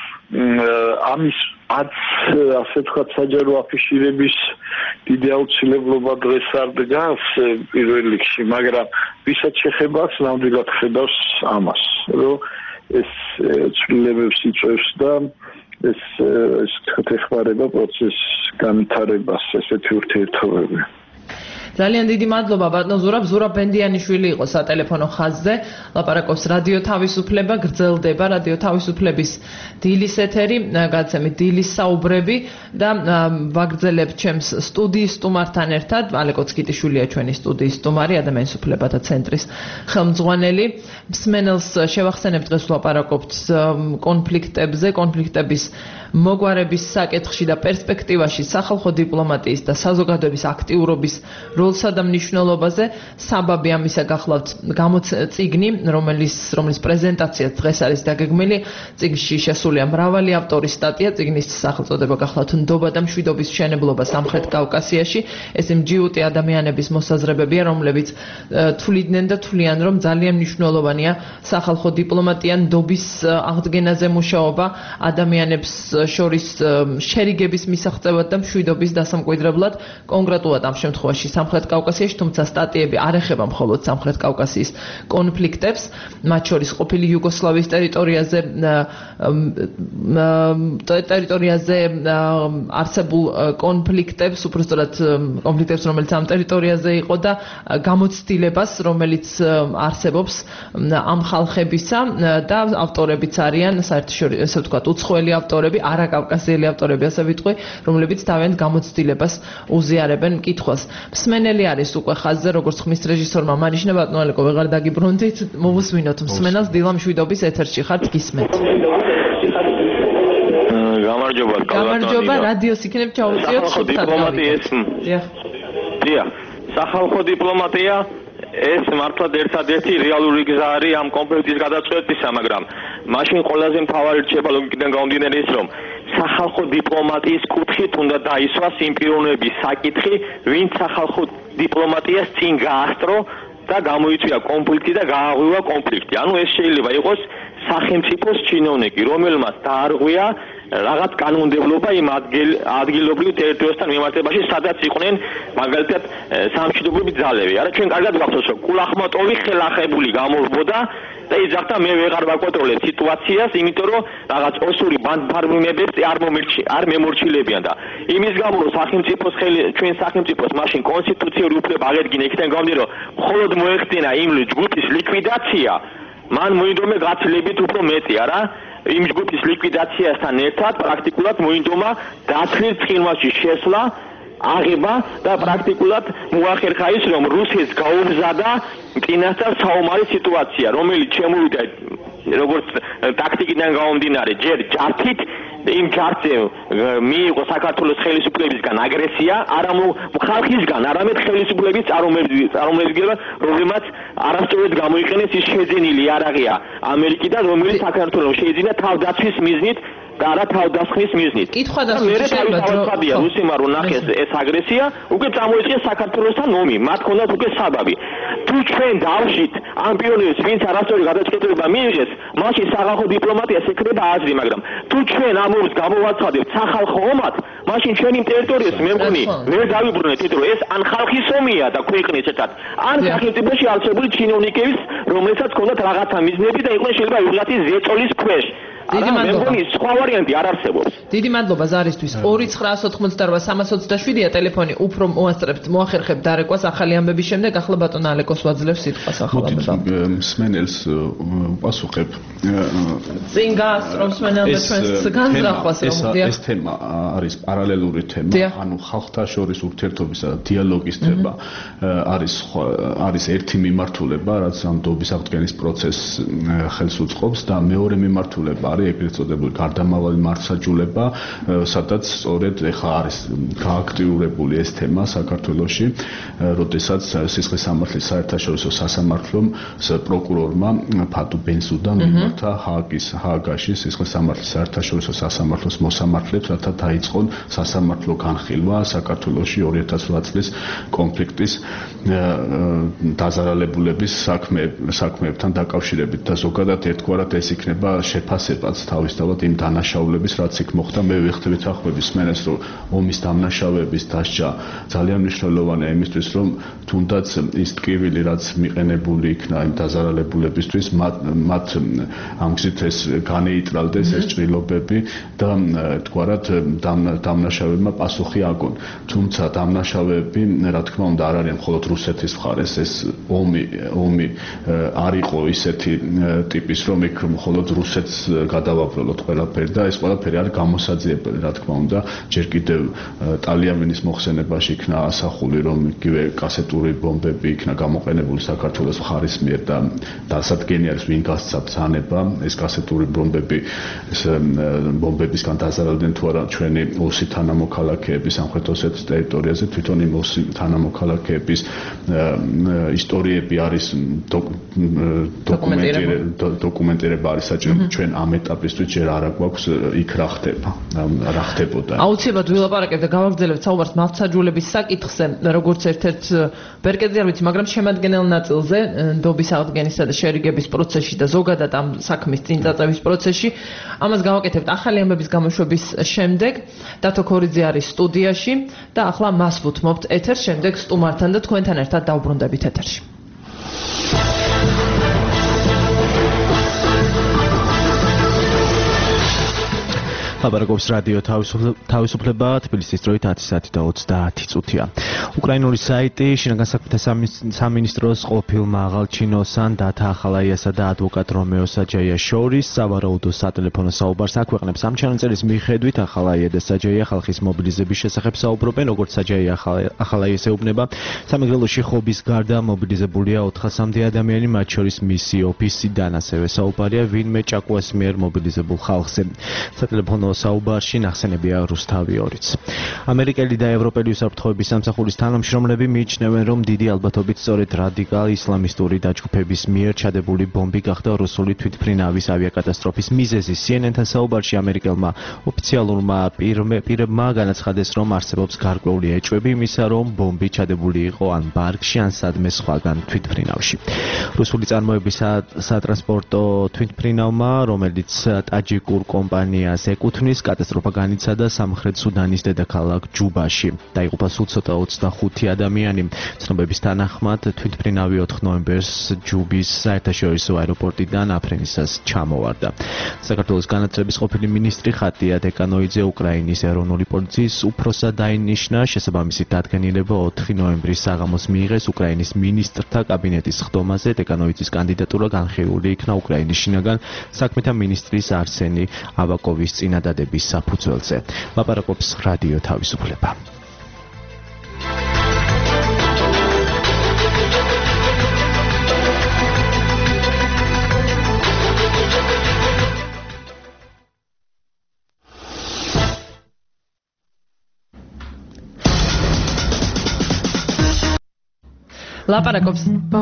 ამის ასე ვთქვათ საჯარო აფიშირების დიდი აუცილებლობა დღეს არ დგას პირველ რიგში, მაგრამ ვისაც შეხება აქვს ნამდვილად ხედავს ამას, რომ ეს ცვლილებებს იწვევს და ეს ვთქვათ ეხმარება პროცესის განვითარებას ესეთი ურთიერთობები. ძალიან დიდი მადლობა ბატონო ზურაბ ზურაბ ბენდიანიშვილი იყო სატელეფონო ხაზზე ლაპარაკობს რადიო თავისუფლება გრძელდება რადიო თავისუფლების დილის ეთერი გადაცემით დილის საუბრები და ვაგრძელებთ ჩემს სტუდიის სტუმართან ერთად ალეკო ცკიტიშვილია ჩვენი სტუდიის სტუმარი ადამიანის უფლებათა ცენტრის ხელმძღვანელი მსმენელს შევახსენებთ დღეს ვლაპარაკობთ კონფლიქტებზე კონფლიქტების მოგვარების საკითხში და პერსპექტივაში სახალხო დიპლომატიის და საზოგადოების აქტიურობის როლსა და მნიშვნელობაზე საბაბი ამისა გახლავთ წიგნი რომლის პრეზენტაცია დღეს არის დაგეგმილი წიგნში შესულია მრავალი ავტორის სტატია წიგნის სახელწოდება გახლავთ ნდობა და მშვიდობის მშენებლობა სამხრეთ კავკასიაში ეს მჯიუტი ადამიანების მოსაზრებებია რომლებიც თვლიდნენ და თვლიან რომ ძალიან მნიშვნელოვანია სახალხო დიპლომატია ნდობის აღდგენაზე მუშაობა ადამიანებს შორის შერიგების მისაღწევად და მშვიდობის დასამკვიდრებლად კონკრეტულად ამ შემთხვევაში სამხრეთ კავკასიაში, თუმცა სტატიები არ ეხება მხოლოდ სამხრეთ კავკასიის კონფლიქტებს, მათ შორის ყოფილი იუგოსლავიის ტერიტორიაზე არსებულ კონფლიქტებს, უბრალოდ კონფლიქტებს, რომელიც ამ ტერიტორიაზე იყო და გამოცდილებას, რომელიც არსებობს ამ ხალხებისა და ავტორებიც არიან, საერთაშორისო, ესე ვთქვათ, უცხოელი ავტორები, არაკავკასიელი ავტორები, ასე ვიტყვი, რომლებიც თავიანთ გამოცდილებას უზიარებენ მკითხველს. მსმენელი არის უკვე ხაზზე, როგორც ხმის რეჟისორმა მარიშნა ბატონალეკო ვეღარ დაგიბრუნდით, მოვუსმინოთ მსმენელს დილა მშვიდობის ეთერში ხართ გისმენთ. გამარჯობა რადიოს იქნებ ჩაუწიოთ დიპლომატიის დიახ სახალხო დიპლომატია ეს მართლად ერთადერთი რეალური გზა არის ამ კონფლიქტის გადაწყვეტისა, მაგრამ მაშინ ყველაზე მთავარი რჩება ლოგიკიდან გამომდინარე ის, რომ სახალხო დიპლომატიის კუთხით უნდა დაისვას იმ პიროვნების საკითხი, ვინც სახალხო დიპლომატიას წინ გაასწრო და გამოიწვია კონფლიქტი და გააღვივა კონფლიქტი. ანუ ეს შეიძლება იყოს სახელმწიფოს ჩინოვნიკი, რომელმაც დაარღვია რაღაც კანონმდებლობა იმ ადგილობრივ ტერიტორიასთან მიმართებაში, სადაც იყვნენ მაგალითად სამშვიდობოები ძალები. არა, ჩვენ კარგად გვახსოვს, რომ კულახმატოვი ხელახებული გამოვბოდა და იძახდა მე ვეღარ ვაკონტროლებ სიტუაციას, იმიტომ რომ რაღაც ოსური ბანდფარმებებს არ მემორჩილებიან და იმის გამო რომ ჩვენ სახელმწიფოს მაშინ კონსტიტუციური უფლება აღედგინა იქიდან გამომდინარე, რომ მხოლოდ მოეხდინა იმ ჯგუფის ლიკვიდაცია, მან მოინდომა გაცილებით უფრო მეტი, არა? იმ ჯგუფის ლიკვიდაციასთან ერთად პრაქტიკულად მოინდომა დაცლილ ცხინვალში შესვლა, აღება და პრაქტიკულად მოახერხა ის, რომ რუსეთს გაუმზადა წინასწარ საომარი სიტუაცია, რომელიც შემოვიდა როგორც ტაქტიკიდან გამომდინარე, ჯერ ჯართით იმ ჯართზე მიიღო საქართველოს ხელისუფლებისგან აგრესია, არა ხალხისგან, არამედ ხელისუფლების წარმომადგენლებისგან, რომელმაც არასწორად გამოიყენეს ის შეძენილი იარაღია ამერიკიდან, რომელიც საქართველოს შეიძინა თავდაცვის მიზნით და არა თავდასხმის მიზნით. კითხვა დასწრებია, რუსებმა რო ნახეს ეს აგრესია, უკვე წამოიწყეს საქართველოსთან ომი, მათ ჰქონდათ უკვე საბაბი. თუ ჩვენ დავშით ამ პიროვნებს, ვინც არასწორი გადაწყვეტილება მიიღეს, მაშინ სახალხო დიპლომატიას ეკრება აზრი, მაგრამ თუ ჩვენ ამ ომს გამოვაცხადებთ სახალხო ომად, მაშინ ჩვენი ტერიტორიას მე მგონი ვერ დავიბრუნეთ, იმიტომ რომ ეს ან ხალხის ომია და ქვეყნის ერთად, ან სახელმწიფოში არსებული ჩინოვნიკების, რომელსაც ჰქონდათ რაღაცა მიზნები და იყვნენ შეიძლება ვიღაცის ზეწოლის ქვეშ. დიდი მადლობა. სხვა ვარიანტი არ არსებობს. დიდი მადლობა ზარისთვის. 29887-ია ტელეფონი. უფრო მოასწრებთ, მოახერხებთ დარეკვას ახალი ამბების შემდეგ. ახლა ბატონ ალეკოს ვაძლევს სიტყვას ახალაბებად. მსმენელს პასუხებ. წინ გაასწრობს მსმენელმა ჩვენს განზრახვას, რომ ეს თემა არის პარალელური თემა, ანუ ხალხთა შორის ურთიერთობისა და დიალოგის თემა არის ერთი მიმართულება, რაც ამ დობის აღდგენის პროცესს ხელს უწყობს და მეორე მიმართულება არის ეგრეთ წოდებული გარდამავალი მართლმსაჯულება, სადაც სწორედ ეხლა არის გააქტიურებული ეს თემა საქართველოში, როდესაც სისხლისამართლის საერთაშორისო სასამართლომ პროკურორმა ფატუ ბენსუდამ მიმართა ჰააგაში სისხლისამართლის საერთაშორისო სასამართლოს მოსამართლეებს, რათა დაიწყონ სასამართლო განხილვა საქართველოში 2008 წლის კონფლიქტის დაზარალებულების საქმეებთან დაკავშირებით და ზოგადად ერთგვარად ეს იქნება შეფასებაც თავისთავად იმ დანაშაულების, რაც იქ მოხდა. მე ვიხდებით ახმების სმენელს, რომ ომის დამნაშავეების დასჯა ძალიან მნიშვნელოვანია იმისთვის, რომ თუნდაც ის ტკივილი, რაც მიყენებული იქნა იმ დაზარალებულებისთვის, მათ ამგზით ეს განეიტრალდეს ეს ჭრილობები და თქვათ დამნაშავეებმა პასუხი აგონ. თუმცა დამნაშავეები, რა თქმა უნდა, არ არიან მხოლოდ რუსეთის მხარეს, ეს ომი არ იყო ისეთი ტიპის, რომ იქ მხოლოდ რუსეთს გადავაბრალოთ ყველაფერი და ეს ყველაფერი არის გამოსაძიებელი, რა თქმა უნდა. ჯერ კიდევ ტალიამენის მოხსენებაში იქნა ასახული, რომ იგივე კასეტური ბომბები იქნა გამოყენებული საქართველოს მხარის მიერ და დასადგენი არის ვინ გასცა ბრძანება, ეს კასეტური ბომბებისგან დაზარალდნენ თუ არა ჩვენი ოსი თანამოქალაქეები სამხრეთ ოსეთის ტერიტორიაზე, თვითონ იმ ოსი თანამოქალაქეების ისტორიები არის დოკუმენტირება არის საჭირო. ჩვენ ამ ეტაპისთვის ჯერ არ აქვს იქ რა ხდებოდა. აუცილებლად ვილაპარაკებ და გავაგრძელებთ საუბარს მართლმსაჯულების საკითხზე, როგორც ერთ-ერთ ვერ კიდევ არ ვიცი, მაგრამ შემადგენელ ნაწილზე დობის აღდგენისა და შერიგების პროცესში და ზოგადად ამ საქმის წინ წაწევის პროცესში. ამას გავაკეთებთ ახალი ამბების გამოშვების შემდეგ. დათო ქორიძე არის სტუდიაში და ახლა მას ვუთმობთ ეთერს, შემდეგ სტუმართან და თქვენთან ერთად დავბრუნდებით ეთერში. ლაპარაკობს რადიო თავისუფლება, თბილისის დროით 10 საათი და 30 წუთია. უკრაინული საიტი შინაგან საქმეთა სამინისტროს ყოფილ მაღალ ჩინოსან დათა ახალაიასა და ადვოკატ რომეო საჯაიას შორის სავარაუდო სატელეფონო საუბარს აქვეყნებს. ამ ჩანაწერის მიხედვით ახალაია და საჯაია ხალხის მობილიზების შესახებ საუბრობენ, როგორც საჯაია ახალაიას ეუბნება. სამეგრელოში ხობის გარდა მობილიზებულია 400-მდე ადამიანი, მათ შორის მისი ოფისიდან, ასევე საუბარია ვინმე ჭაკუას მიერ მობილიზებულ ხალხზე. სატელეფონო საუბარში ნახსენებია რუსთავი 2-იც. ამერიკელი და ევროპელი უსაფრთხოების სამსახურის თანამშრომლები მიიჩნევენ, რომ დიდი ალბათობით სწორედ რადიკალ ისლამისტური დაჯგუფების მიერ ჩადებული ბომბი გახდა რუსული თვითმფრინავის ავიაკატასტროფის მიზეზი. CNN-თან საუბარში ამერიკელმა ოფიციალურმა პირებმა განაცხადეს, რომ არსებობს გარკვეული ეჭვები იმისა, რომ ბომბი ჩადებული იყო ან ბარგში, ან სადმე სხვაგან თვითმფრინავში. რუსული წარმოების სატრანსპორტო თვითმფრინავმა, რომელიც ტაჯიკურ კომპანიას ეკუთვნის, კატასტროფა განიცადა სამხრეთ სუდანის დედაქალაქ ჯუბაში. დაიღუპა სულ ცოტა 25 ადამიანი. ცნობების თანახმად, თვითმფრინავი 4 ნოემბერს ჯუბის საერთაშორისო აეროპორტიდან აფრენისას ჩამოვარდა. საქართველოს განათლების ყოფილი მინისტრი ხატია დეკანოიძე უკრაინის ეროვნული პოლიციის უფროსად დაინიშნა. შესაბამისი დადგენილება 4 ნოემბრის საღამოს მიიღეს უკრაინის მინისტრთა კაბინეტის ხდომაზე. დეკანოიძის კანდიდატურა განხილული იქნა უკრაინის შინაგან საქმეთა მინისტრის არსენი ავაკოვის წინადადების საფუძველზე. ლაპარაკობს რადიო თავისუფლება. ლაპარაკობს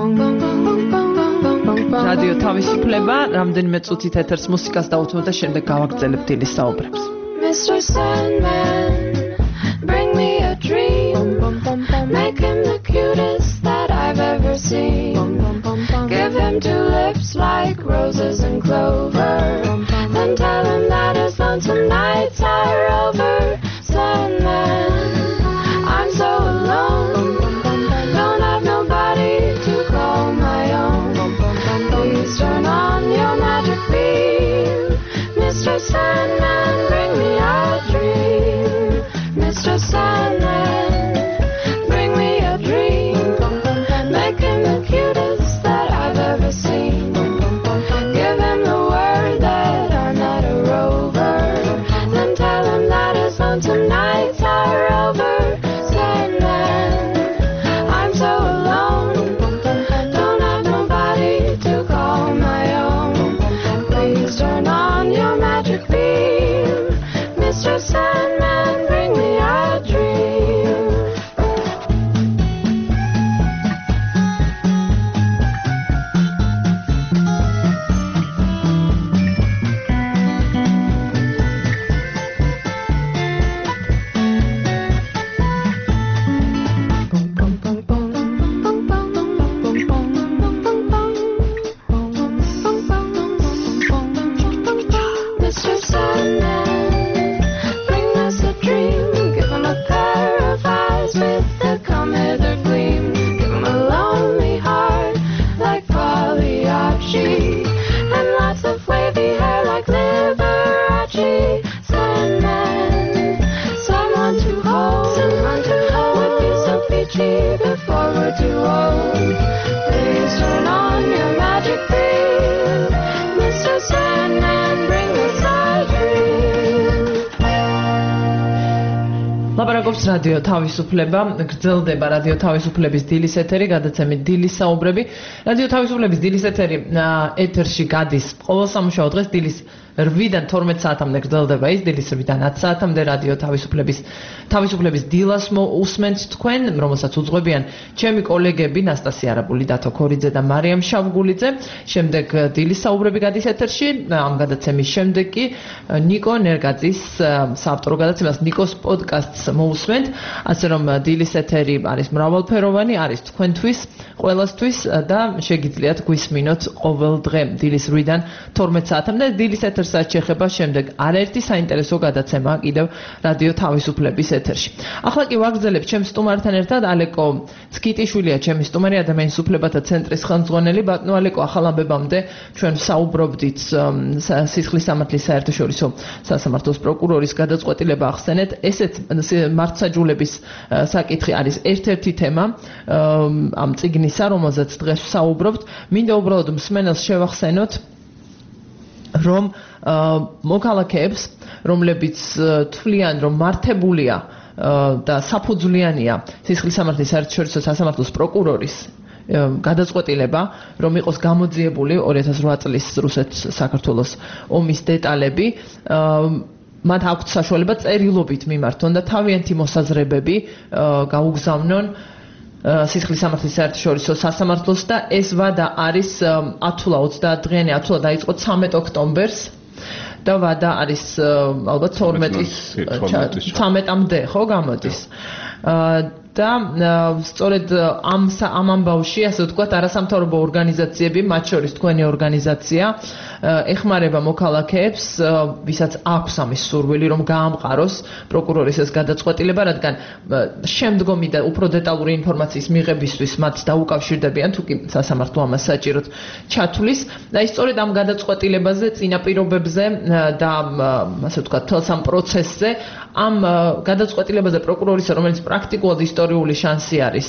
რადიო თავისუფლება, რამდენიმე წუთით ეთერს მუსიკას დავუთმობ და შემდეგ გავაგრძელებთ დილის საუბრებს. Mr. Sandman, bring me a dream. Make him the cutest that I've ever seen. Give him 2 lips like roses and clover. Then tell him that his lonesome nights are over. Sandman, I'm so alone. Don't have nobody to call my own. Please turn on your magic beam. Mr. Sandman, bring me a dream. Mr. Sandman, bring me a dream. Make him the cutest that I've ever seen. Give him the word that I'm not a rover. Then tell him that his lonesome nights are over. Sandman, I'm so alone. Don't have nobody to call my own. Please turn on your magic beam. Mr. Sandman, bring me a dream. Mr. Sandman, bring us a dream. Give him a pair of eyes with a come hither gleam. Give him a lonely heart like Pagliacci, and lots of wavy hair like Liberace. Sandman, someone to hold, would be so peachy before we're too old. Please turn on your magic beam. Mr. Sandman, bring us a dream. ლაპარაკობს რადიო თავისუფლება, გრძელდება რადიო თავისუფლების დილის ეთერი, გადაცემით დილის საუბრები. რადიო თავისუფლების დილის ეთერი ეთერში გადის ყოველ სამუშაო დღეს დილის 8-დან 12 საათამდე გრძელდება ის, დილის 8-დან 10 საათამდე რადიო თავისუფლების დილას უსმენთ თქვენ, რომელსაც უძღვებიან ჩემი კოლეგები ნასტასია არაბული, დათო ქორიძე და მარიამ შავგულიძე. შემდეგ დილის საუბრები გადის ეთერში, ამ გადაცემის შემდეგ კი ნიკო ნერგაძის საავტორო გადაცემას ნიკოს პოდკასტს მოусვენთ, ასე რომ დილის ეთერი არის მრავალფეროვანი, არის თქვენთვის, ყველასთვის და შეგიძლიათ გვისმინოთ ყოველ დღე დილის 8-დან 12 საათამდე. დილის ეთერსაც შეეხება შემდეგ არაერთი საინტერესო გადაცემა კიდევ რადიო თავისუფლების ეთერში. ახლა კი ვაგრძელებ ჩემს სტუმართან ერთად ალეკო ცკიტიშვილია, ჩემი სტუმარი, ადამიანის უფლებათა ცენტრის ხელმძღვანელი. ბატონო ალეკო, ახალ ამბებამდე ჩვენ საუბრობდით სისხლის სამართლის საერთაშორისო სასამართლოს პროკურორის გადაწყვეტილება ახსენეთ. ესეც მართლმსაჯულების საკითხი არის ერთ-ერთი თემა ამ წიგნისა, რომელზეც დღეს ვსაუბრობთ. მინდა უბრალოდ მსმენელს შევახსენოთ, რომ მოქალაქეებს, რომლებიც თვლიან, რომ მართებულია და საფუძვლიანია სისხლის სამართლის საერთაშორისო სასამართლოს პროკურორის გადაწყვეტილება, რომ იყოს გამოძიებული 2008 წლის რუსეთ-საქართველოს ომის დეტალები, მათ აქვთ საშუალება წერილობით მიმართონ და თავიანთი მოსაზრებები გაუგზავნონ სისხლის სამართლის საერთაშორისო სასამართლოს და ეს ვადა არის 30 დღიანი ათულა დაიწყო 13 ოქტომბერს და ვადა არის ალბათ 12-13-მდე ხო გამოდის და სწორედ ამ ამბავში ასე ვთქვათ არასამთავრობო ორგანიზაციები მათ შორის თქვენი ორგანიზაცია ეხმარება მოქალაქეებს ვისაც აქვს ამის სურვილი რომ გაამყაროს პროკურორის ეს გადაწყვეტილება რადგან შემდგომი და უფრო დეტალური ინფორმაციის მიღებისთვის მათ დაუკავშირდებიან თუ კი სასამართლო ამას საჭიროდ ჩათვლის და ის სწორედ ამ გადაწყვეტილებაზე წინაპირობებზე და ასე ვთქვათ თელს ამ პროცესზე ამ გადაწყვეტილებაზე პროკურორისა რომელიც პრაქტიკულად ისტორიული შანსი არის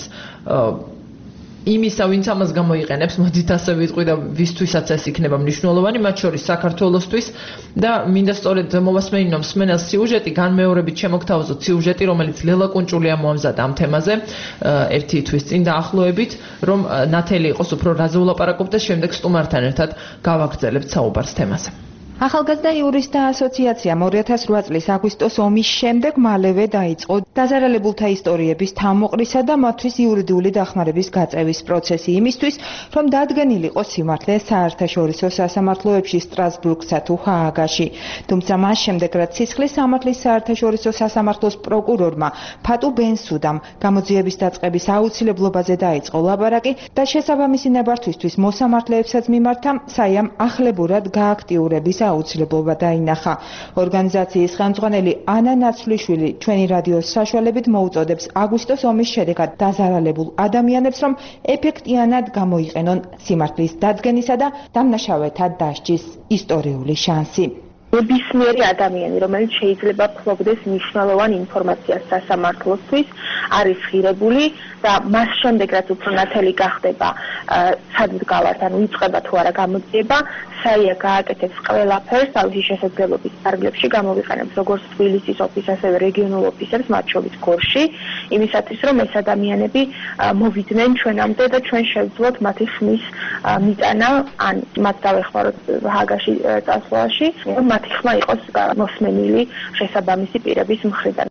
იმისა ვინც ამას გამოიყენებს მოდით ასე ვიტყვი და ვისთვისაც ეს იქნება მნიშვნელოვანი მათ შორის საქართველოსთვის და მინდა სწორედ მოვასმენინო მსმენელს სიუჟეტი განმეორებით შემოგთავაზოთ სიუჟეტი რომელიც ლელა კუნჭულია მოამზადა ამ თემაზე ერთი თვის წინ დაახლოებით რომ ნათელი იყოს უფრო რაზე ვლაპარაკობ და შემდეგ სტუმართან ერთად გავაგრძელებთ საუბარს თემაზე ახალგაზრდა იურისტთა ასოციაციამ 2008 წლის აგვისტოს ომის შემდეგ მალევე დაიწყო დაზარალებულთა ისტორიების თავმოყრისა და მათთვის იურიდიული დახმარების გაწევის პროცესი იმისთვის, რომ დადგენილიყო სიმართლე საერთაშორისო სასამართლოებში სტრასბურგსა თუ ჰააგაში. თუმცა მას შემდეგ, რაც სისხლის სამართლის საერთაშორისო სასამართლოს პროკურორმა ფატუ ბენსუდამ გამოძიების დაწყების აუცილებლობაზე დაიწყო ლაპარაკი და შესაბამისი ნებართვისთვის მოსამართლეებსაც მიმართა საიამ ახლებურად გააქტიურების აუცილებლობა დაინახა. ორგანიზაციის ხელმძღვანელი ანა ნაცვლიშვილი ჩვენი რადიოს საშუალებით მოუწოდებს აგვისტოს ომის შედეგად დაზარალებულ ადამიანებს, რომ ეფექტიანად გამოიყენონ სიმართლის დადგენისა და დამნაშავეთა დასჯის ისტორიული შანსი. ნებისმიერი ადამიანი, რომელიც შეიძლება ფლობდეს მნიშვნელოვან ინფორმაციას სასამართლოსთვის, არის ღირებული და მას შემდეგ, რაც უფრო ნათელი გახდება სადგალად, ანუ იწყება თუ არა გამოძიება, საია გააკეთებს ყველაფერს თავისი შესაძლებლობის ფარგლებში გამოვიყენებს როგორც თბილისის ოფისს, ასევე რეგიონულ ოფისებს, მათ შორის გორში, იმისათვის, რომ ეს ადამიანები მოვიდნენ ჩვენამდე და ჩვენ შევძლოთ მათი ხმის მიტანა, ან მათ დავეხმაროთ ჰააგაში წასვლაში, მათი ხმა იყოს მოსმენილი შესაბამისი პირების მხრიდან.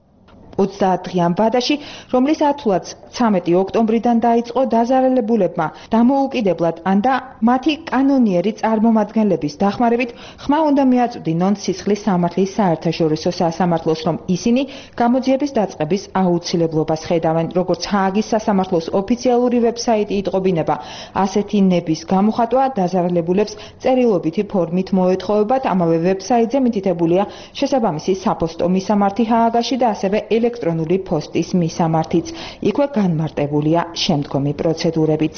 30 დღიან ვადაში, რომლის ათვლაც 13 ოქტომბრიდან დაიწყო დაზარალებულებმა დამოუკიდებლად ან და მათი კანონიერი წარმომადგენლების დახმარებით ხმა უნდა მიაწვდინონ სისხლის სამართლის საერთაშორისო სასამართლოს, რომ ისინი გამოძიების დაწყების აუცილებლობას ხედავენ, როგორც ჰააგის სასამართლოს ოფიციალური ვებსაიტი იტყობინება. ასეთი ნების გამოხატვა დაზარალებულებს წერილობითი ფორმით მოეთხოვებათ. ამავე ვებსაიტზე მითითებულია შესაბამისი საფოსტო მისამართი ჰააგაში და ასევე ელექტრონული პოსტის მისამართიც. იქვე განმარტებულია შემდგომი პროცედურებიც.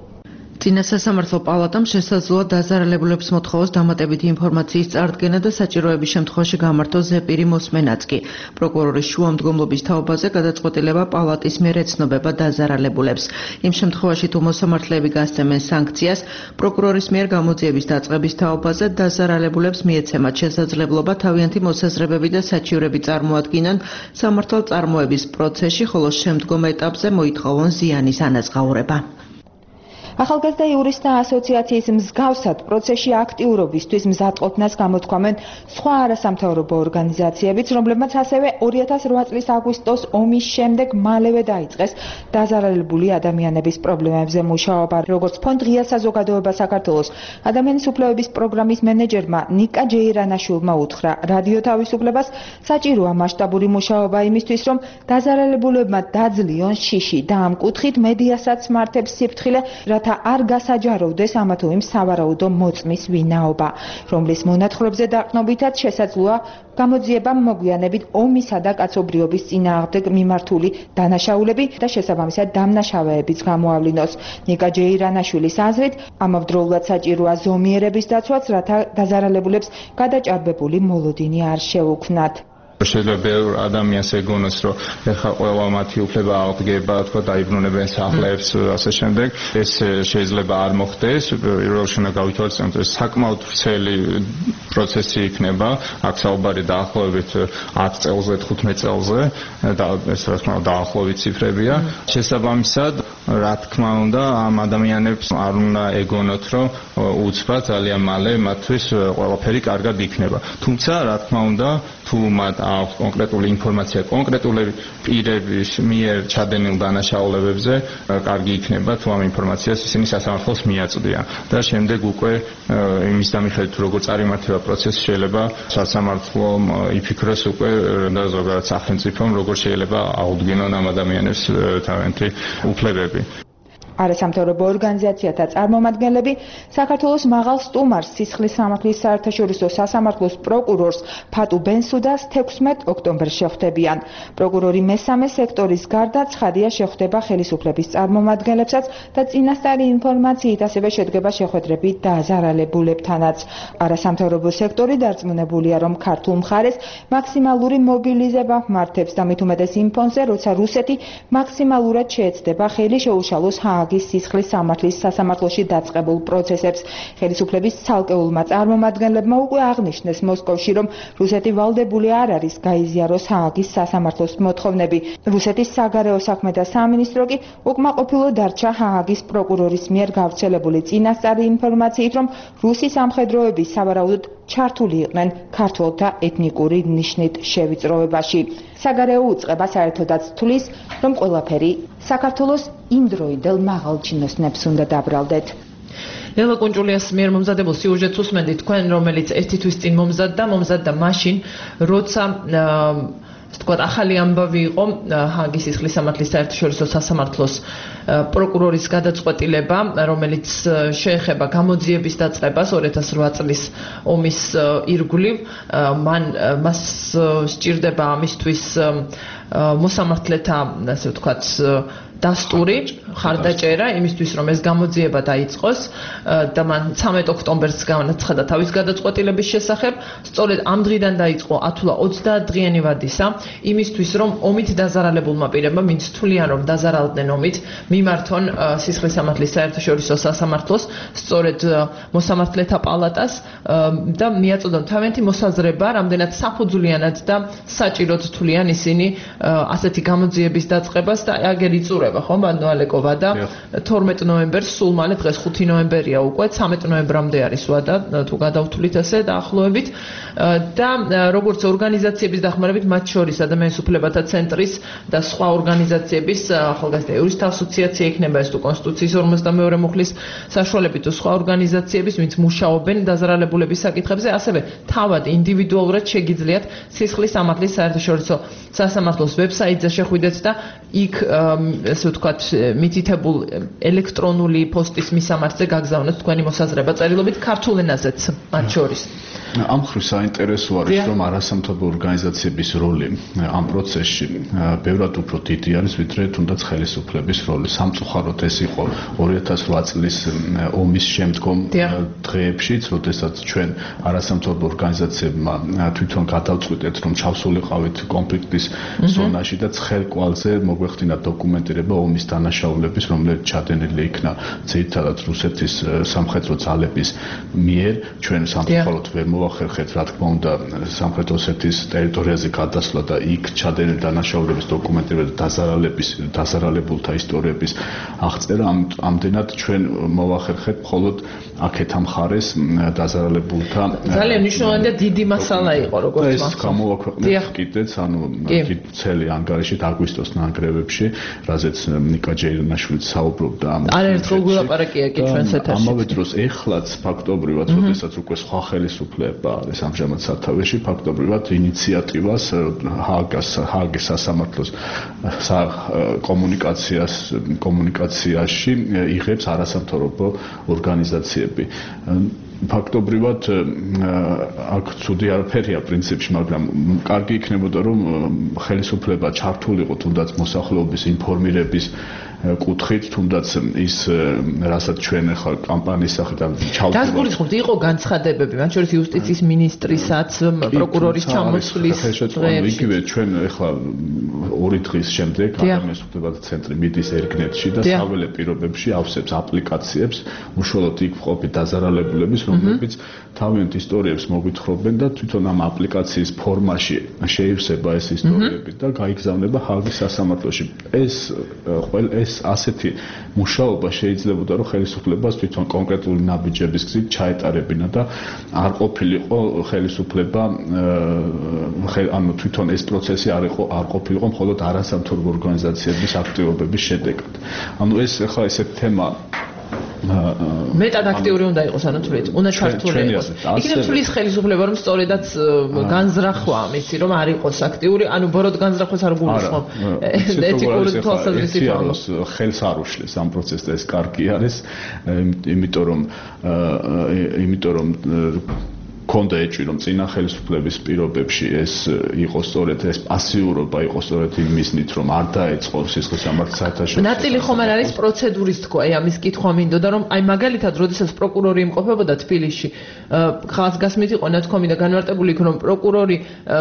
წინა სასამართლო პალატამ შესაძლოა დაზარალებულებს მოთხოვოს დამატებითი ინფორმაციის წარდგენა და საჭიროების შემთხვევაში გამართოს ზეპირი მოსმენაც კი. პროკურორის შუამდგომლობის თაობაზე გადაწყვეტილება პალატის მიერ ეცნობება დაზარალებულებს. იმ შემთხვევაში თუ მოსამართლეები გასცემენ სანქციას, პროკურორის მიერ გამოძიების დაწყების თაობაზე დაზარალებულებს მიეცემათ შესაძლებლობა თავიანთი მოსაზრებები და საჩივრები წარმოადგინონ სამართალ წარმოების პროცესში, ხოლო შემდგომ ეტაპზე მოითხოვონ ზიანის ანაზღაურება. ახალგაზრდა იურისტთა ასოციაციის მსგავსად პროცესში აქტიურობისთვის მზადყოფნას გამოთქვამენ სხვა არასამთავრობო ორგანიზაციებიც, რომლებმაც ასევე 2008 წლის აგვისტოს ომის შემდეგ მალევე დაიწყეს დაზარალებული ადამიანების პრობლემებზე მუშაობა. როგორც ფონდ ღია საზოგადოება საქართველოს ადამიანის უფლებების პროგრამის მენეჯერმა ნიკა ჯეირანაშვილმა უთხრა რადიო თავისუფლებას, საჭიროა მასშტაბური მუშაობა იმისთვის, რომ დაზარალებულებმა დაძლიონ შიში და ამ კუთხით მედიასაც მართებს სიფრთხილე, რათა არ გასაჯაროვდეს ამა თუ იმ სავარაუდო მოწმის ვინაობა, რომლის მონათხრობზე დაყრდნობითაც შესაძლოა გამოძიება მოგვიანებით ომისა და კაცობრიობის წინააღმდეგ მიმართული დანაშაულები და შესაბამისად დამნაშავეებიც გამოავლინოს. ნიკა ჯეირანაშვილის აზრით, ამავდროულად საჭიროა ზომიერების დაცვაც, რათა დაზარალებულებს გადაჭარბებული მოლოდინი არ შეუქმნათ. შეიძლება ბევრ ადამიანს ეგონოს, რომ ეხლა ყველა მათი უფლება აღდგება, თქვა დაიბრუნებენ სახლებს, ასე შემდეგ. ეს შეიძლება არ მოხდეს. პირველ რიგში უნდა გავითვალისწინოთ, ეს საკმაოდ ვრცელი პროცესი იქნება. აქ საუბარი დაახლოებით 10 წელზე, 15 წელზე და ეს რა თქმა უნდა დაახლოებით ციფრებია. შესაბამისად, რა თქმა უნდა, ამ ადამიანებს არ უნდა ეგონოთ, რომ უცბად ძალიან მალე მათთვის ყველაფერი კარგად იქნება. თუმცა, რა თქმა უნდა, თუ მათ აქვს კონკრეტული ინფორმაცია კონკრეტული პირების მიერ ჩადენილ დანაშაულებებზე, კარგი იქნება თუ ამ ინფორმაციას ისინი სასამართლოს მიაწვდიან და შემდეგ უკვე იმის დამიხედვით როგორ წარიმართება პროცესი შეიძლება სასამართლომ იფიქროს უკვე და ზოგადად სახელმწიფომ როგორ შეიძლება აუდგინონ ამ ადამიანებს თავიანთი უფლებები. არასამთავრობო ორგანიზაციათა წარმომადგენლები საქართველოს მაღალ სტუმარს სისხლის სამართლის საერთაშორისო სასამართლოს პროკურორს ფატუ ბენსუდას 16 ოქტომბერს შეხვდებიან. პროკურორი მესამე სექტორის გარდა ცხადია შეხვდება ხელისუფლების წარმომადგენლებსაც და წინასწარი ინფორმაციით ასევე შედგება შეხვედრები დაზარალებულებთანაც. არასამთავრობო სექტორი დარწმუნებულია, რომ ქართულ მხარეს მაქსიმალური მობილიზება მართებს და მით უმეტეს იმ ფონზე, როცა რუსეთი მაქსიმალურად შეეცდება ხელი შეუშალოს სისხლის სამართლის სასამართლოში დაწყებულ პროცესებს. ხელისუფლების ცალკეულმა წარმომადგენლებმა უკვე აღნიშნეს მოსკოვში, რომ რუსეთი ვალდებული არ არის გაიზიაროს ჰააგის სასამართლოს მოთხოვნები. რუსეთის საგარეო საქმეთა სამინისტრო კი უკმაყოფილო დარჩა ჰააგის პროკურორის მიერ გავრცელებული წინასწარი ინფორმაციით, რომ რუსი სამხედროები სავარაუდოდ ჩართული იყვნენ ქართველთა ეთნიკური ნიშნით შევიწროებაში. საგარეო უწყება საერთოდაც თვლის, რომ ყველაფერი საქართველოს იმდროინდელ მაღალ ჩინოსნებს უნდა დაბრალდეთ. ლელა კუნჭულიას მიერ მომზადებულ სიუჟეტს უსმენთ თქვენ, რომელიც ერთი თვის წინ მომზადდა მაშინ, როცა თქვათ ახალი ამბავი იყო ჰააგის სისხლის სამართლის საერთაშორისო სასამართლოს პროკურორის გადაწყვეტილება, რომელიც შეეხება გამოძიების დაწყებას 2008 წლის ომის ირგვლივ. მას სჭირდება ამისთვის მოსამართლეთა, ასე ვთქვათ, დასტური, ხარდაჭერა იმისთვის, რომ ეს გამოძიება დაიწყოს და მან 13 ოქტომბერს განაცხადა თავის გადაწყვეტილების შესახებ. სწორედ ამ დღიდან დაიწყო ათვლა 30 დღიანი ვადისა იმისთვის, რომ ომით დაზარალებულმა პირებმა, ვინც თვლიან, რომ დაზარალდნენ ომით, მიმართონ სისხლის სამართლის საერთაშორისო სასამართლოს, სწორედ მოსამართლეთა პალატას და მიაწოდონ თავიანთი მოსაზრება, რამდენად საფუძვლიანად და საჭიროდ თვლიან ისინი ასეთი გამოძიების დაწყებას და აგერ იწურება ხო ბანვალეკოვა და 12 ნოემბერს სულ მალე დღეს 5 ნოემბერია უკვე 13 ნოემბრამდე არის ვადა თუ გადავთვლით ასე დაახლოებით და როგორც ორგანიზაციების დახმარებით მათ შორის ადამიანის უფლებათა ცენტრის და სხვა ორგანიზაციების ახალგაზრდა იურისტთა ასოციაცია იქნება ეს თუ კონსტიტუციის 52 მუხლის საშუალებით თუ სხვა ორგანიზაციების ვინც მუშაობენ დაზარალებულების საკითხებზე ასევე თავად ინდივიდუალურად შეგიძლიათ სისხლის სამართლის საერთაშორისო სასამართლოს ვებსაიტზე შეხვიდეთ და იქ ესე ვთქვათ მითითებულ ელექტრონული პოსტის მისამართზე გაგზავნოთ თქვენი მოსაზრება წერილობით ქართულ ენაზეც მათ შორის. ამ ხრივ საინტერესო არის, რომ არასამთავრობო ორგანიზაციების როლი ამ პროცესში ბევრად უფრო დიდი არის, ვიდრე თუნდაც ხელისუფლების როლი. სამწუხაროდ ეს იყო 2008 წლის ომის შემდგომ დღეებშიც, როდესაც ჩვენ არასამთავრობო ორგანიზაციებმა თვითონ გადავწყვიტეთ, რომ ჩავსულიყავით კონფლიქტის ზონაში და ცხელკვალზე მოგვეხდინა დოკუმენტირება ომის დანაშაულების, რომელიც ჩადენილი იქნა ძირითადად რუსეთის სამხედრო ძალების მიერ. ჩვენ სამწუხაროდ ვერ მოახერხეთ, რა თქმა უნდა, სამხრეთ ოსეთის ტერიტორიაზე გადასვლა და იქ ჩადენილი დანაშაულების დოკუმენტირება და დაზარალებულთა ისტორიების აღწერა. ამდენად ჩვენ მოახერხეთ მხოლოდ აქეთ ამ მხარეს დაზარალებულთა ძალიან მნიშვნელოვანი და დიდი მასალა იყო, როგორც ეს გამოვაქვეყნეთ კიდეც, ანუ ცელი ანგარიშით აგვისტოს ნანგრევებში, რაზეც ნიკა ჯეირნაშვილიც საუბრობდა ამ არაერთხელ გულაპარაკია კი ჩვენს ეთერში. ამავე დროს ეხლაც ფაქტობრივად, როდესაც უკვე სხვა ხელისუფლება არის ამჟამად სათავეში, ფაქტობრივად ინიციატივას ჰააგის სასამართლოს კომუნიკაციაში იღებს არასამთავრობო ორგანიზაციები. ფაქტობრივად აქ ცუდი არაფერია პრინციპში, მაგრამ კარგი იქნებოდა, რომ ხელისუფლება ჩართულიყო თუნდაც მოსახლეობის ინფორმირების კუთხით, თუნდაც ის რასაც ჩვენ ახლა კამპანიის სახით ჩავდივართ. დაგურიხოთ, იყო განცხადებები, მათ შორის იუსტიციის მინისტრისაც, პროკურორის ჩამოსვლის დღეებში. იგივე ჩვენ ახლა 2 დღის შემდეგ ადამიანის უფლებათა ცენტრი მიდის ერგნეტში და საველე პირობებში ავსებს აპლიკაციებს, უშუალოდ იქ ყოფი დაზარალებულების, რომლებიც თავიანთ ისტორიებს მოგვითხრობენ და თვითონ ამ აპლიკაციის ფორმაში შეივსება ეს ისტორიები და გაიგზავნება ჰააგის სასამართლოში. ეს ეს ასეთი მუშაობა შეიძლებოდა რომ ხელისუფლებას თვითონ კონკრეტული ნაბიჯების გზით ჩაეტარებინა და არ ყოფილიყო ხელისუფლება ანუ თვითონ ეს პროცესი არ ყოფილიყო მხოლოდ არასამთავრობო ორგანიზაციების აქტივობების შედეგად. ანუ ეს ახლა ესეთ თემა მეტად აქტიური უნდა იყოს, ანუ თვლით, უნდა ჩართული იყოს. იქნებ თulis ხელისუფლება რომ სწორედაც განზრახვა ამისი, რომ არ იყოს აქტიური, ანუ ბოროტ განზრახვას არ გულისხმობ. ეთიკური თვალსაზრისით არის ხელს არ უშლის ამ პროცესს და ეს კარგი არის, იმიტომ რომ კონდა ეჭვი რომ წინა ხელისუფლების პირობებში ეს იყო სწორედ ეს პასიურობა იყო სწორედ იმ მიზნით რომ არ დაეწყო სისხლის სამართლის საერთაშორისო ნაწილი ხომ არ არის პროცედურის თქვა აი ამის კითხვა მინდოდა რომ აი მაგალითად როდესაც პროკურორი იმყოფებოდა თბილისში ხალხსგასმით იყო ნათქვამი და განმარტებული იქ რომ პროკურორი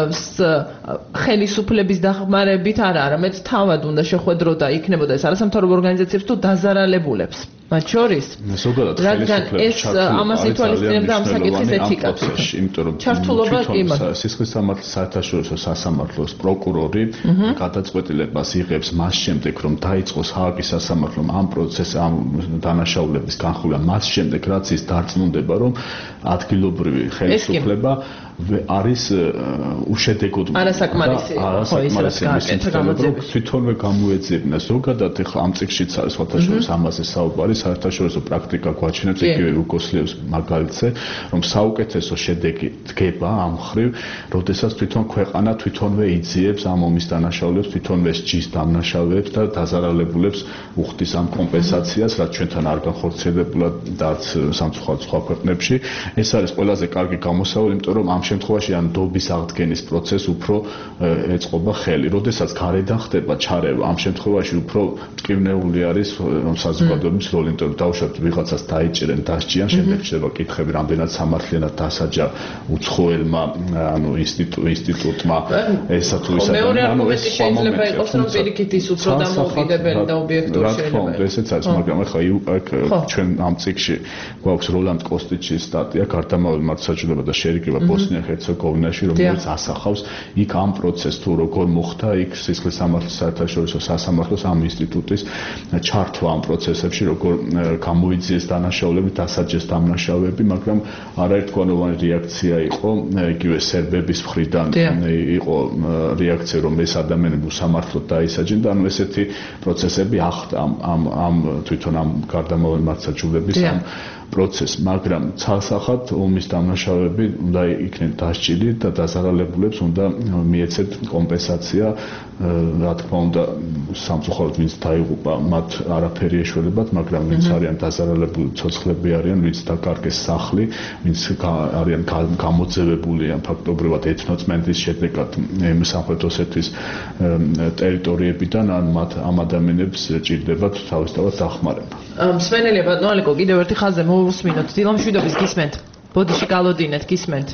ხელისუფლების დახმარებით არა არამედ თავად უნდა შეხვედროდა იქნებოდა ეს არასამთავრობო ორგანიზაციებს თუ დაზარალებულებს მათ შორის რადგან ეს ამას ითვალისწინებდა ამ საკითხის ეთიკას იმიტომ რომ სისხლის სამართლის საერთაშორისო სასამართლოს პროკურორი გადაწყვეტილებას იღებს მას შემდეგ რომ დაიწყოს ჰააგის სასამართლომ ამ პროცესს ამ დანაშაულების განხილვა მას შემდეგ რაც ის დარწმუნდება რომ ადგილობრივი ხელისუფლება არის უშედეგოდ არასაკმარისი თვითონვე გამოეძებნა ზოგადად ახლა ამ წიგნშიც არის საერთაშორისო ამაზე საუბარი საერთაშორისო პრაქტიკა გვაჩვენებს იგივე უკოსლიევს მაგალითზე რომ საუკეთესო შედეგი დგება ამ მხრივ როდესაც თვითონ ქვეყანა თვითონვე იძიებს ამ ომის დანაშაულებს თვითონვე სჯის დამნაშავეებს და დაზარალებულებს უხდის ამ კომპენსაციას რაც ჩვენთან არ განხორციელებულა და სამწუხაროდ სხვა ქვეყნებში ეს არის ყველაზე კარგი გამოსავალი იმიტომ რომ ამ შემთხვევაში ან დობის აღდგენის პროცესს უფრო ეწყობა ხელი. როდესაც გარედან ხდება ჩარევა, ამ შემთხვევაში უფრო მტკივნეული არის საზოგადოების როლი, იმიტომ რომ დაუშვათ ვიღაცას დაიჭერენ, დასჯიან, შემდეგ ხდება კითხები, რამდენად სამართლიანად დასაჯა უცხოელმა, ანუ ინსტიტუტმა, ესა თუ ისა, ანუ ეს შეიძლება იყოს რომ პირიქით ის უფრო დამოუკიდებელი და ობიექტური შეიძლება. ესეც არის, მაგრამ ახლა ჩვენ ამ წიგნში გვაქვს როლანდ კოსტიჩის სტატია გარდამავალი მართლმსაჯულება და შერიგება ბოსნია-ჰერცეგოვინაში, რომელიც ასახავს იქ ამ პროცესს თუ როგორ მოხდა იქ სისხლის სამართლის საერთაშორისო სასამართლოს ამ ინსტიტუტის ჩართვა ამ პროცესებში, როგორ გამოიძიეს დანაშაულები, დასაჯეს დამნაშავეები, მაგრამ არაერთგვაროვანი რეაქცია იყო იგივე სერბების მხრიდან იყო რეაქცია, რომ ეს ადამიანები უსამართლოდ დაისაჯენ და ანუ ესეთი პროცესები ახდა ამ თვითონ ამ გარდამავალი მართლმსაჯულების ამ პროცესს, მაგრამ ცალსახად ომის დამნაშავეები უნდა იქნენ დასჯილი და დაზარალებულებს უნდა მიეცეთ კომპენსაცია, რა თქმა უნდა, სამწუხაროდ ვინც დაიღუპა, მათ არაფერი ეშველებათ, მაგრამ ვინც არიან დაზარალებული ცოცხლები არიან, ვინც დაკარგეს სახლი, ვინც არიან გამოძევებული ან ფაქტობრივად ეთნოწმენდის შედეგად სამხრეთ ოსეთის ტერიტორიებიდან, ან მათ ამ ადამიანებს ჭირდებათ თავისთავად დახმარება. მსმენელია ბატონო ალეკო, კიდევ ერთი ხაზზე მოვუსმინოთ. დილამშვიდობის გისმენთ. ბოდიში გალოდინეთ, გისმენთ.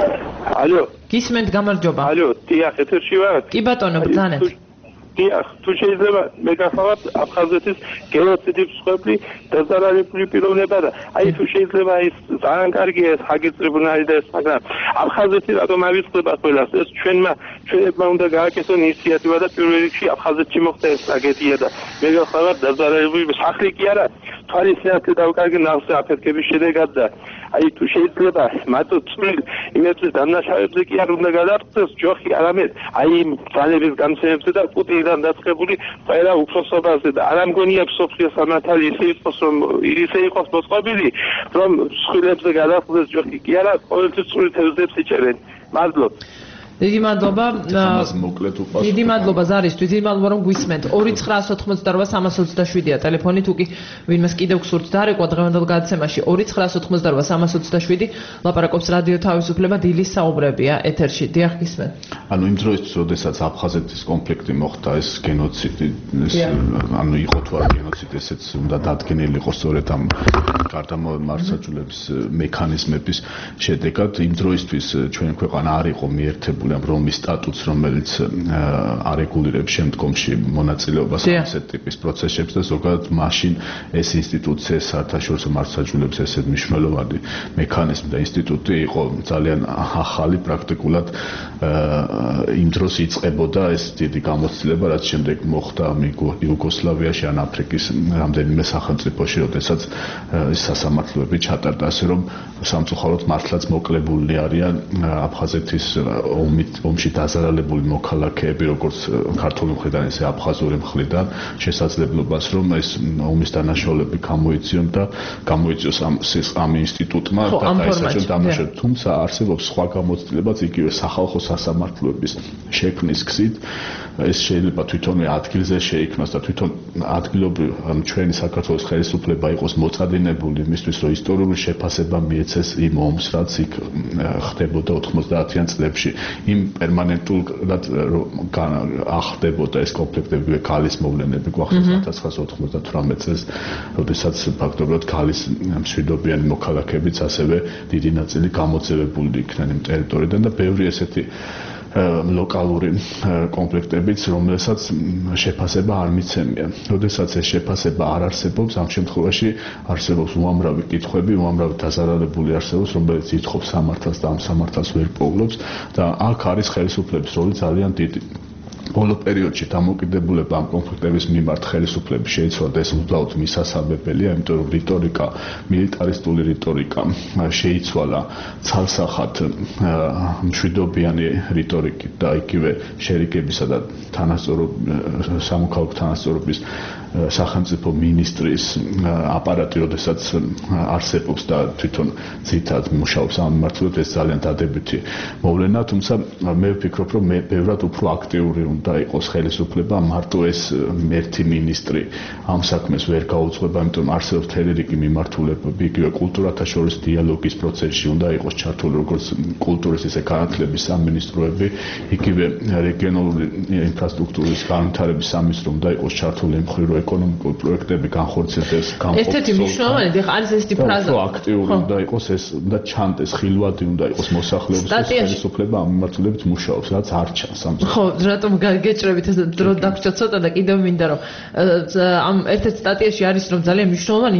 ალო. გისმენთ, გამარჯობა. ალო, დიახ, ეთერში ვარ. კი ბატონო, ბრძანეთ. დიახ, თუ შეიძლება მე გახავთ აფხაზეთის გენოციდის მსხვერპლი დაზარალებული პიროვნება და აი თუ შეიძლება ის ძალიან კარგია ეს ჰაგის ტრიბუნალი და ეს, მაგრამ აფხაზეთი რატომ ავიწყდება ყველას? ეს ჩვენებმა უნდა გააკეთონ ინიციატივა და პირველ რიგში აფხაზეთში მოხდა ეს ტრაგედია და მე გახავთ დაზარალებული სახლი კი არა თვალისწინებთ დავკარგე ნახზე აფეთქების შედეგად და აი თუ შეიძლება მათო წვრილ იმეცის დამნაშავეებზე კი არ უნდა გადაწყდეს ჯოხი არამედ აი ძალების განცემებზე და პუტინიდან დაწყებული ყველა უფროსობაზე და არ ამგონია სოფიას სამართალი ისე იყოს მოწყობილი რომ სხილებზე გადაწყდეს ჯოხი კი არა ყოველთვის წვრილ თევზებს იჭერენ. მადლობ. დიდი მადლობა. დიდი მადლობა ზარისთვის. დიდი მადლობა რომ გვისმენთ. 2988327-ია ტელეფონი, თუ კი ვინმეს კიდევ გსურთ დარეკვა დღევანდელ გადაცემაში 2988327 ლაპარაკობს რადიო თავისუფლება, დილის საუბრებია ეთერში. დიახ, გისმენთ. ანუ იმ დროისთვის, როდესაც აფხაზეთის კონფლიქტი მოხდა, ეს გენოციდი, ანუ იყო თუ არა გენოციდი, ესეც უნდა დადგენილი იყოს სწორედ ამ გარდამავალი მართლმსაჯულების მექანიზმების შედეგად. იმ დროისთვის ჩვენ ქვეყანა არ იყო მიერთებული დაკავშირებული ამ რომის სტატუტს, რომელიც არეგულირებს შემდგომში მონაწილეობას ასეთ ტიპის პროცესებში და ზოგადად მაშინ ეს ინსტიტუცია საერთაშორისო მართლმსაჯულების ესეთ მნიშვნელოვანი მექანიზმი და ინსტიტუტი იყო ძალიან ახალი პრაქტიკულად იმ დროს იწყებოდა ეს დიდი გამოცდილება, რაც შემდეგ მოხდა იუგოსლავიაში ან აფრიკის რამდენიმე სახელმწიფოში, როდესაც სასამართლოები ჩატარდა, ასე რომ სამწუხაროდ მართლაც მოკლებული არიან აფხაზეთის ომში დაზარალებული მოქალაქეები, როგორც ქართული მხრიდან, ისე აფხაზური მხრიდან, შესაძლებლობას, რომ ეს ომის დანაშაულები გამოიწვიოს ამ ინსტიტუტმა და დაისაჯონ დამნაშავედ. თუმცა არსებობს სხვა გამოცდილებაც იგივე სახალხო სასამართლოების შექმნის გზით. ეს შეიძლება თვითონვე ადგილზე შეიქმნას და თვითონ ადგილობრივ ჩვენი საქართველოს ხელისუფლება იყოს მოწადინებული იმისთვის, რომ ისტორიული შეფასება მიეცეს იმ ომს, რაც იქ ხდებოდა 90-იან წლებში. იმ პერმანენტულად ახდებოდა ეს კონფლიქტები, გალის მოვლენები გვახსოვს 1998 წელს, როდესაც ფაქტობრივად გალის მშვიდობიანი მოქალაქეებიც ასევე დიდი ნაწილი გამოძევებული იქნენ იმ ტერიტორიიდან და ბევრი ესეთი ლოკალური კონფლიქტებიც, რომელსაც შეფასება არ მიცემია. როდესაც ეს შეფასება არ არსებობს, ამ შემთხვევაში არსებობს უამრავი კითხვები, უამრავი დაზარალებული არსებობს, რომელიც ითხოვს სამართალს და ამ სამართალს ვერ პოულობს და აქ არის ხელისუფლების როლი ძალიან დიდი. ბოლო პერიოდში დამოკიდებულება ამ კონფლიქტების მიმართ ხელისუფლების შეიცვალა და ეს უბრალოდ მისასალმებელია, იმიტომ რომ რიტორიკა, მილიტარისტული რიტორიკა შეიცვალა ცალსახად მშვიდობიანი რიტორიკით და იგივე შერიგებისა და სამოქალაქო თანასწორობის სახელმწიფო მინისტრის აპარატი, როდესაც არსებობს და თვითონ ძირითადად მუშაობს ამ მიმართულებით, ეს ძალიან დადებითი მოვლენა, თუმცა მე ვფიქრობ, რომ ბევრად უფრო აქტიური უნდა იყოს ხელისუფლება, მარტო ეს ერთი მინისტრი ამ საქმეს ვერ გაუძღვება, იმიტომ რომ არსებობს მთელი რიგი მიმართულებები, იგივე კულტურათა შორის დიალოგის პროცესში უნდა იყოს ჩართული როგორც კულტურის ისე განათლების სამინისტროები, იგივე რეგიონალური ინფრასტრუქტურის განვითარების სამინისტრო უნდა იყოს ჩართული იმ მხრივ, რომ ეკონომიკური პროექტები განხორციელდეს, ერთ-ერთი მნიშვნელოვანი არის ეს ფრაზა. აქტიური უნდა იყოს, ეს უნდა ჩანდეს, ხილვადი უნდა იყოს მოსახლეობის ხელისუფლება ამ მიმართულებით მუშაობს, რაც არ ჩანს. ხო, რატომ გეჭრებით ეს დრო დაგჭა ცოტა და კიდევ მინდა რომ ამ ერთ-ერთ სტატიაში არის რომ ძალიან მნიშვნელოვანი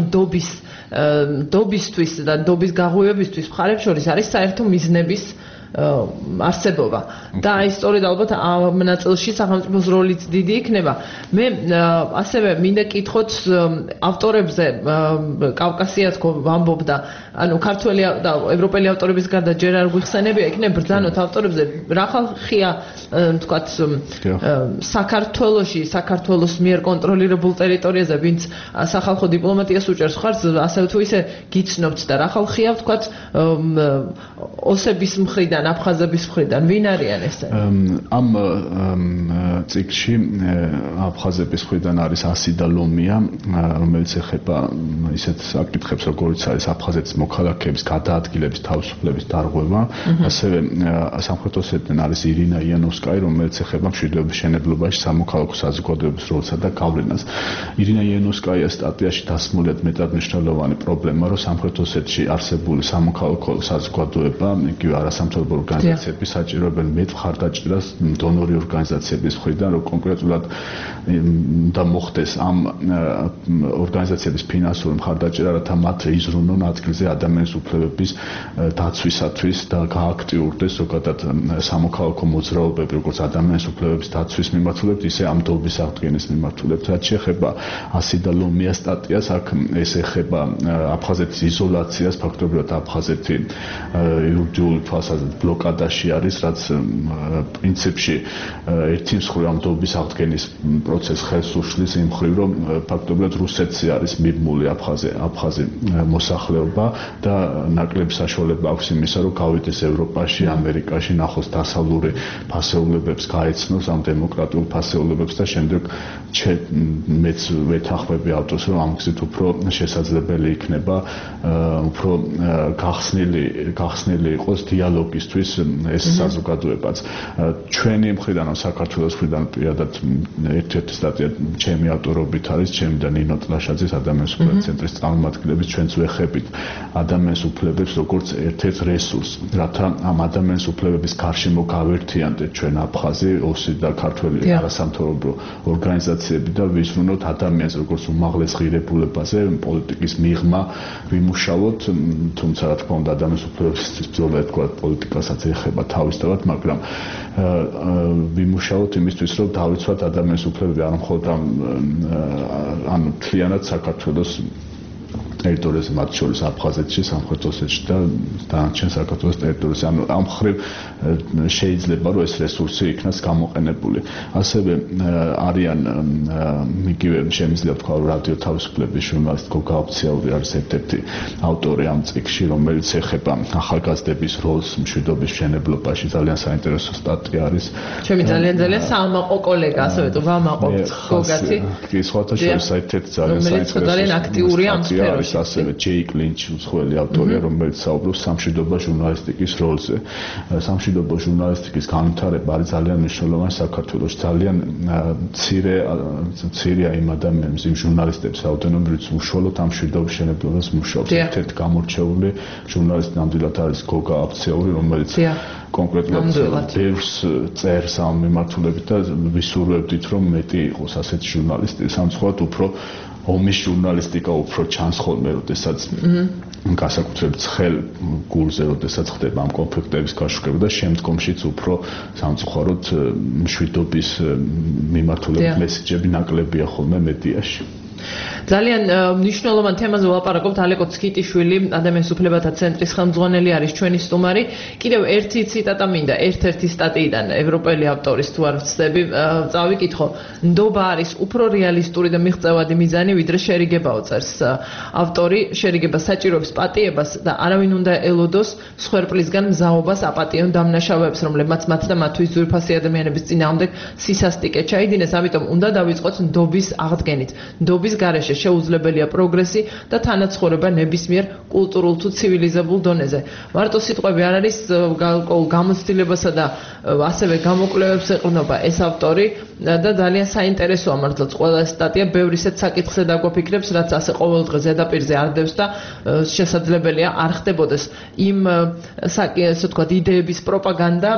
დობისთვის და დობის გაღვივებისთვის მხარებს შორის არის საერთო მიზნების არსებობა და აი სწორედ ალბათ ამ ნაწილში სახელმწიფოს როლიც დიდი იქნება. მე ასევე მინდა კითხოთ ავტორებზე, კავკასიას ვამბობდა, ანუ ქართველი და ევროპელი ავტორების გარდა ჯერ არ გვიხსენებია, იქნებ ბრძანოთ ავტორებზე, რა ხალხია თქვათ საქართველოში, საქართველოს მიერ კონტროლირებულ ტერიტორიაზე, ვინც სახალხო დიპლომატიას უჭერს ხარს, ასევე თუ ისე გიცნობთ და რა ხალხია თქვათ ოსების მხრიდან, აფხაზების მხრიდან, ვინ არიან ესე? ამ ციკლში აფხაზების მხრიდან არის ასიდა ლომია, რომელიც ეხება ისეთ საკითხებს, როგორც არის აფხაზეთის მოქალაქეების გადაადგილების თავისუფლების დარღვევა, ასევე სამხრეთ ოსეთიდან არის ირინა იანოვსკაი, რომელიც ეხება მშვიდობის მშენებლობაში სამოქალაქო საზოგადოების როლსა და გავლენას. ირინა იანოვსკაიას სტატიაში დასმულად მეტად მნიშვნელოვანი პრობლემა, რომ სამხრეთ ოსეთში არსებული სამოქალაქო საზოგადოება, იგივე არასამთავრობო ორგანიზაციები საჭიროებენ მეტ მხარდაჭერას დონორი ორგანიზაციების მხრიდან, რომ კონკრეტულად უნდა მოხდეს ამ ორგანიზაციების ფინანსური მხარდაჭერა, რათა მათ იზრუნონ ადგილზე ადამიანის უფლებების დაცვისათვის და გააქტიურდეს ზოგადად სამოქალაქო მოძრაობები, როგორც ადამიანის უფლებების დაცვის მიმართულებით, ისე ამ დობის აღდგენის მიმართულებით. რაც შეეხება ასიდა ლომიას სტატიას, აქ ეს ეხება აფხაზეთის იზოლაციას, ფაქტობრივად აფხაზეთი იურიდიული თვალსაზრისით ბლოკადაში არის, რაც პრინციპში ერთი მსხვილი ამ დობის აღდგენის პროცესს ხელს უშლის იმ მხრივ, რომ ფაქტობრივად რუსეთში არის მიბმული აფხაზი მოსახლეობა და ნაკლები საშუალება აქვს იმისა, რომ გავიდეს ევროპაში, ამერიკაში, ნახოს დასავლური ფასეულებებს, გაეცნოს ამ დემოკრატიულ ფასეულებებს და შემდეგ მეც ვეთანხმები ავტორს, რომ ამ გზით უფრო შესაძლებელი იქნება უფრო გახსნილი იყოს დიალოგის მისთვის ეს საზოგადოებაც. ჩვენი მხრიდან, საქართველოს მხრიდან პირადად ერთ-ერთი სტატია ჩემი ავტორობით არის, ჩემი და ნინო ტლაშაძის ადამიანის უფლებების ცენტრის წარმომადგენლების ჩვენც ვეხებით ადამიანის უფლებებს როგორც ერთ-ერთ რესურსს, რათა ამ ადამიანის უფლებების გარშემო გავერთიანდეთ ჩვენ აფხაზი, ოსი და ქართველი არასამთავრობო ორგანიზაციები და ვიზრუნოთ ადამიანს როგორც უმაღლეს ღირებულებაზე, პოლიტიკის მიღმა ვიმუშაოთ, თუმცა რა თქმა უნდა ადამიანის უფლებებისთვის ბრძოლა თქვა პოლიტიკასაც ეხება თავისთავად, მაგრამ ვიმუშაოთ იმისთვის, რომ დავიცვათ ადამიანის უფლებები არ მხოლოდ ამ მთლიანად საქართველოს ტერიტორიაზე, მათ შორის აფხაზეთში, სამხრეთ ოსეთში და დანარჩენ საქართველოს ტერიტორიაზე. ანუ ამ მხრივ შეიძლება რომ ეს რესურსი იქნას გამოყენებული. ასევე არიან იგივე შემიძლია თქვა რადიო თავისუფლების ჟურნალისტი გოგა ოფციალური არის ერთ-ერთი ავტორი ამ წიგნში, რომელიც ეხება ახალგაზრდების როლს მშვიდობის მშენებლობაში. ძალიან საინტერესო სტატია არის. ჩემი ძალიან საამაყო კოლეგა, ასევე თუ ვამაყობთ გოგათი. კი, სხვათა შორის ერთ-ერთი ძალიან საინტერესო. ძალიან აქტიურია ამ სფეროში. ასევე ჯეიკ ლინჩი უცხოელი ავტორია, რომელიც საუბრობს სამშვიდობო ჟურნალისტიკის როლზე. სამშვიდობო ჟურნალისტიკის განვითარება არის ძალიან მნიშვნელოვანი საქართველოს. ძალიან მცირეა იმ ადამიანების, იმ ჟურნალისტების რაოდენობა, რომელიც უშუალოდ ამ მშვიდობის მშენებლობას მუშაობს. ერთ-ერთი გამორჩეული ჟურნალისტი ნამდვილად არის გოგა აფციაური, რომელიც კონკრეტულად ბევრს წერს ამ მიმართულებით და ვისურვებდით, რომ მეტი იყოს ასეთი ჟურნალისტი, სამწუხაროდ უფრო ომის ჟურნალისტიკა უფრო ჩანს ხოლმე, როდესაც განსაკუთრებით ცხელ გულზე, როდესაც ხდება ამ კონფლიქტების გაშუქება და შემდგომშიც უფრო სამწუხაროდ მშვიდობის მიმართულებით მესიჯები ნაკლებია ხოლმე მედიაში. ძალიან მნიშვნელოვან თემაზე ვლაპარაკობთ. ალეკო ცკიტიშვილი, ადამიანის უფლებათა ცენტრის ხელმძღვანელი არის ჩვენი სტუმარი. კიდევ ერთი ციტატა მინდა ერთ-ერთი სტატიიდან ევროპელი ავტორის თუ არ ვცდები, წავიკითხო. ნდობა არის უფრო რეალისტური და მიღწევადი მიზანი, ვიდრე შერიგებაო, წერს ავტორი. შერიგება საჭიროებს პატიებას და არავინ უნდა ელოდოს სხვერპლისგან მზაობას აპატიონ დამნაშავეებს, რომლებმაც მათ და მათთვის ძვირფასი ადამიანების წინააღმდეგ სისასტიკე ჩაიდინეს, ამიტომ უნდა დავიწყოთ ნდობის აღდგენით. ნდობის გარეშე შეუძლებელია პროგრესი და თანაცხოვრება ნებისმიერ კულტურულ თუ ცივილიზებულ დონეზე. მარტო სიტყვები არ არის, გარკვეულ გამოცდილებასა და ასევე გამოკვლევებს ეყრდნობა ეს ავტორი და ძალიან საინტერესოა მართლაც ყველა სტატია, ბევრი ისეთ საკითხზე დაგვაფიქრებს, რაც ასე ყოველდღე ზედაპირზე არ დევს და შესაძლებელია არ ხდებოდეს იმ ასე ვთქვათ იდეების პროპაგანდა,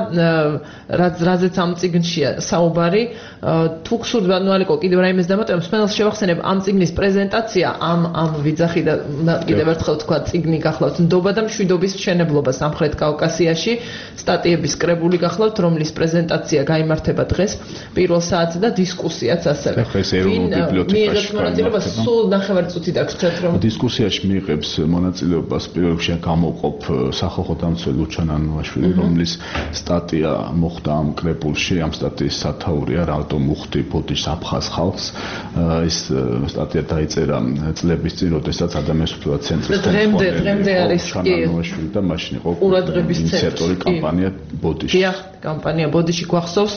რაზეც ამ წიგნშია საუბარი. თუ გსურთ ალეკო კიდევ რაიმეს დამატებამ, მსმენელს შევახსენებ ამ წიგნის პრეზენტაცია, ამ ვიძახი და კიდევ ერთხელ თქვა წიგნი გახლავთ ნდობა და მშვიდობის მშენებლობა სამხრეთ კავკასიაში, სტატიების კრებული გახლავთ, რომლის პრეზენტაცია გაიმართება დღეს პირველ საათზე და დისკუსიაც ასევე. ეს ეროვნულ ბიბლიოთეკაში მონაწილეობას სულ ნახევარწუთი დაგვრჩათ, რომ დისკუსიაში მიიღებს მონაწილეობას პირველ რიგში გამოყოფ სახალხო დამცველი ლუჩან ანუაშვილი, რომლის სტატია მოხდა ამ კრებულში, ამ სტატიის სათაურია რატომ უხდი ბოდიშს აფხაზ ხალხს. ეს სტატია დაიწერა წლების წინ, როდესაც ადამიანის უფლებათა ცენტრის დღემდე არის ანუაშვილი და მაშინ იყო ინიციატორი კამპანია ბოდიში. დიახ, კამპანია ბოდიში გვახსოვს.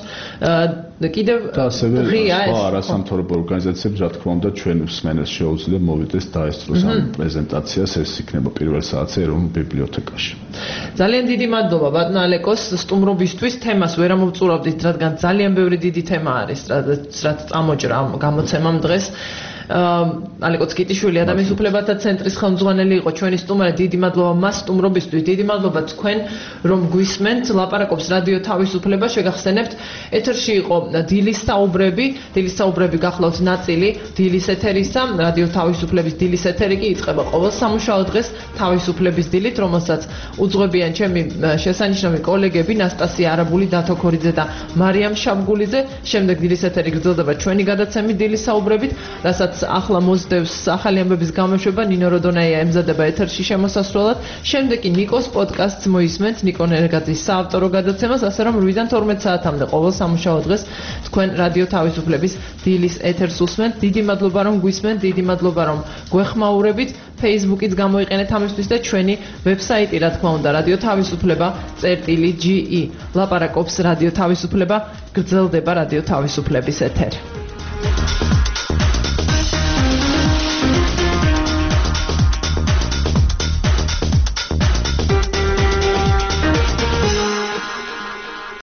კიდევ და ასევე სხვა არასამთავრობო ორგანიზაციებს, რა თქმა უნდა, ჩვენ მსმენელს შეუძლია მოვიდეს დაესწროს ამ პრეზენტაციას, ეს იქნება პირველ საათზე ეროვნულ ბიბლიოთეკაში. ძალიან დიდი მადლობა ბატონ ალეკოს სტუმრობისთვის. თემას ვერ ამოვწურავდით, რადგან ძალიან ბევრი დიდი თემა არის, რაც წამოჭრა ამ გამოცემამ დღეს. ალეკო ცკიტიშვილი, ადამიანის უფლებათა ცენტრის ხელმძღვანელი იყო ჩვენი სტუმარი. დიდი მადლობა მას სტუმრობისთვის, დიდი მადლობა თქვენ, რომ გვისმენთ. ლაპარაკობს რადიო თავისუფლება, შეგახსენებთ. ეთერში იყო დილის საუბრები გახლავთ ნაწილი დილის ეთერისა. რადიო თავისუფლების დილის ეთერი კი იწყება ყოველ სამუშაო დღეს თავისუფლების დილით, რომელსაც უძღვებიან ჩემი შესანიშნავი კოლეგები ნასტასია არაბული, დათო ქორიძე და მარიამ შაბგულიძე. შემდეგ დილის ეთერი გრძელდება ჩვენი გადაცემით დილის საუბრებით, რასაც ახლა მოსდევს ახალი ამბების გამოშვება. ნინო როდონაია ემზადება ეთერში შემოსასვლელად. შემდეგ კი ნიკოს პოდკასტს მოისმენთ, ნიკო ნერგაძის საავტორო გადაცემას, ასე რომ 8-დან 12 საათამდე ყოველ სამუშაო დღეს თქვენ რადიო თავისუფლების დილის ეთერს უსმენთ. დიდი მადლობა რომ გვისმენთ, დიდი მადლობა რომ გვეხმაურებით. Facebook-იც გამოიყენეთ ამისთვის და ჩვენი ვებსაიტი, რა თქმა უნდა, რადიო თავისუფლება.ge. ლაპარაკობს რადიო თავისუფლება, გრძელდება რადიო თავისუფლების ეთერი.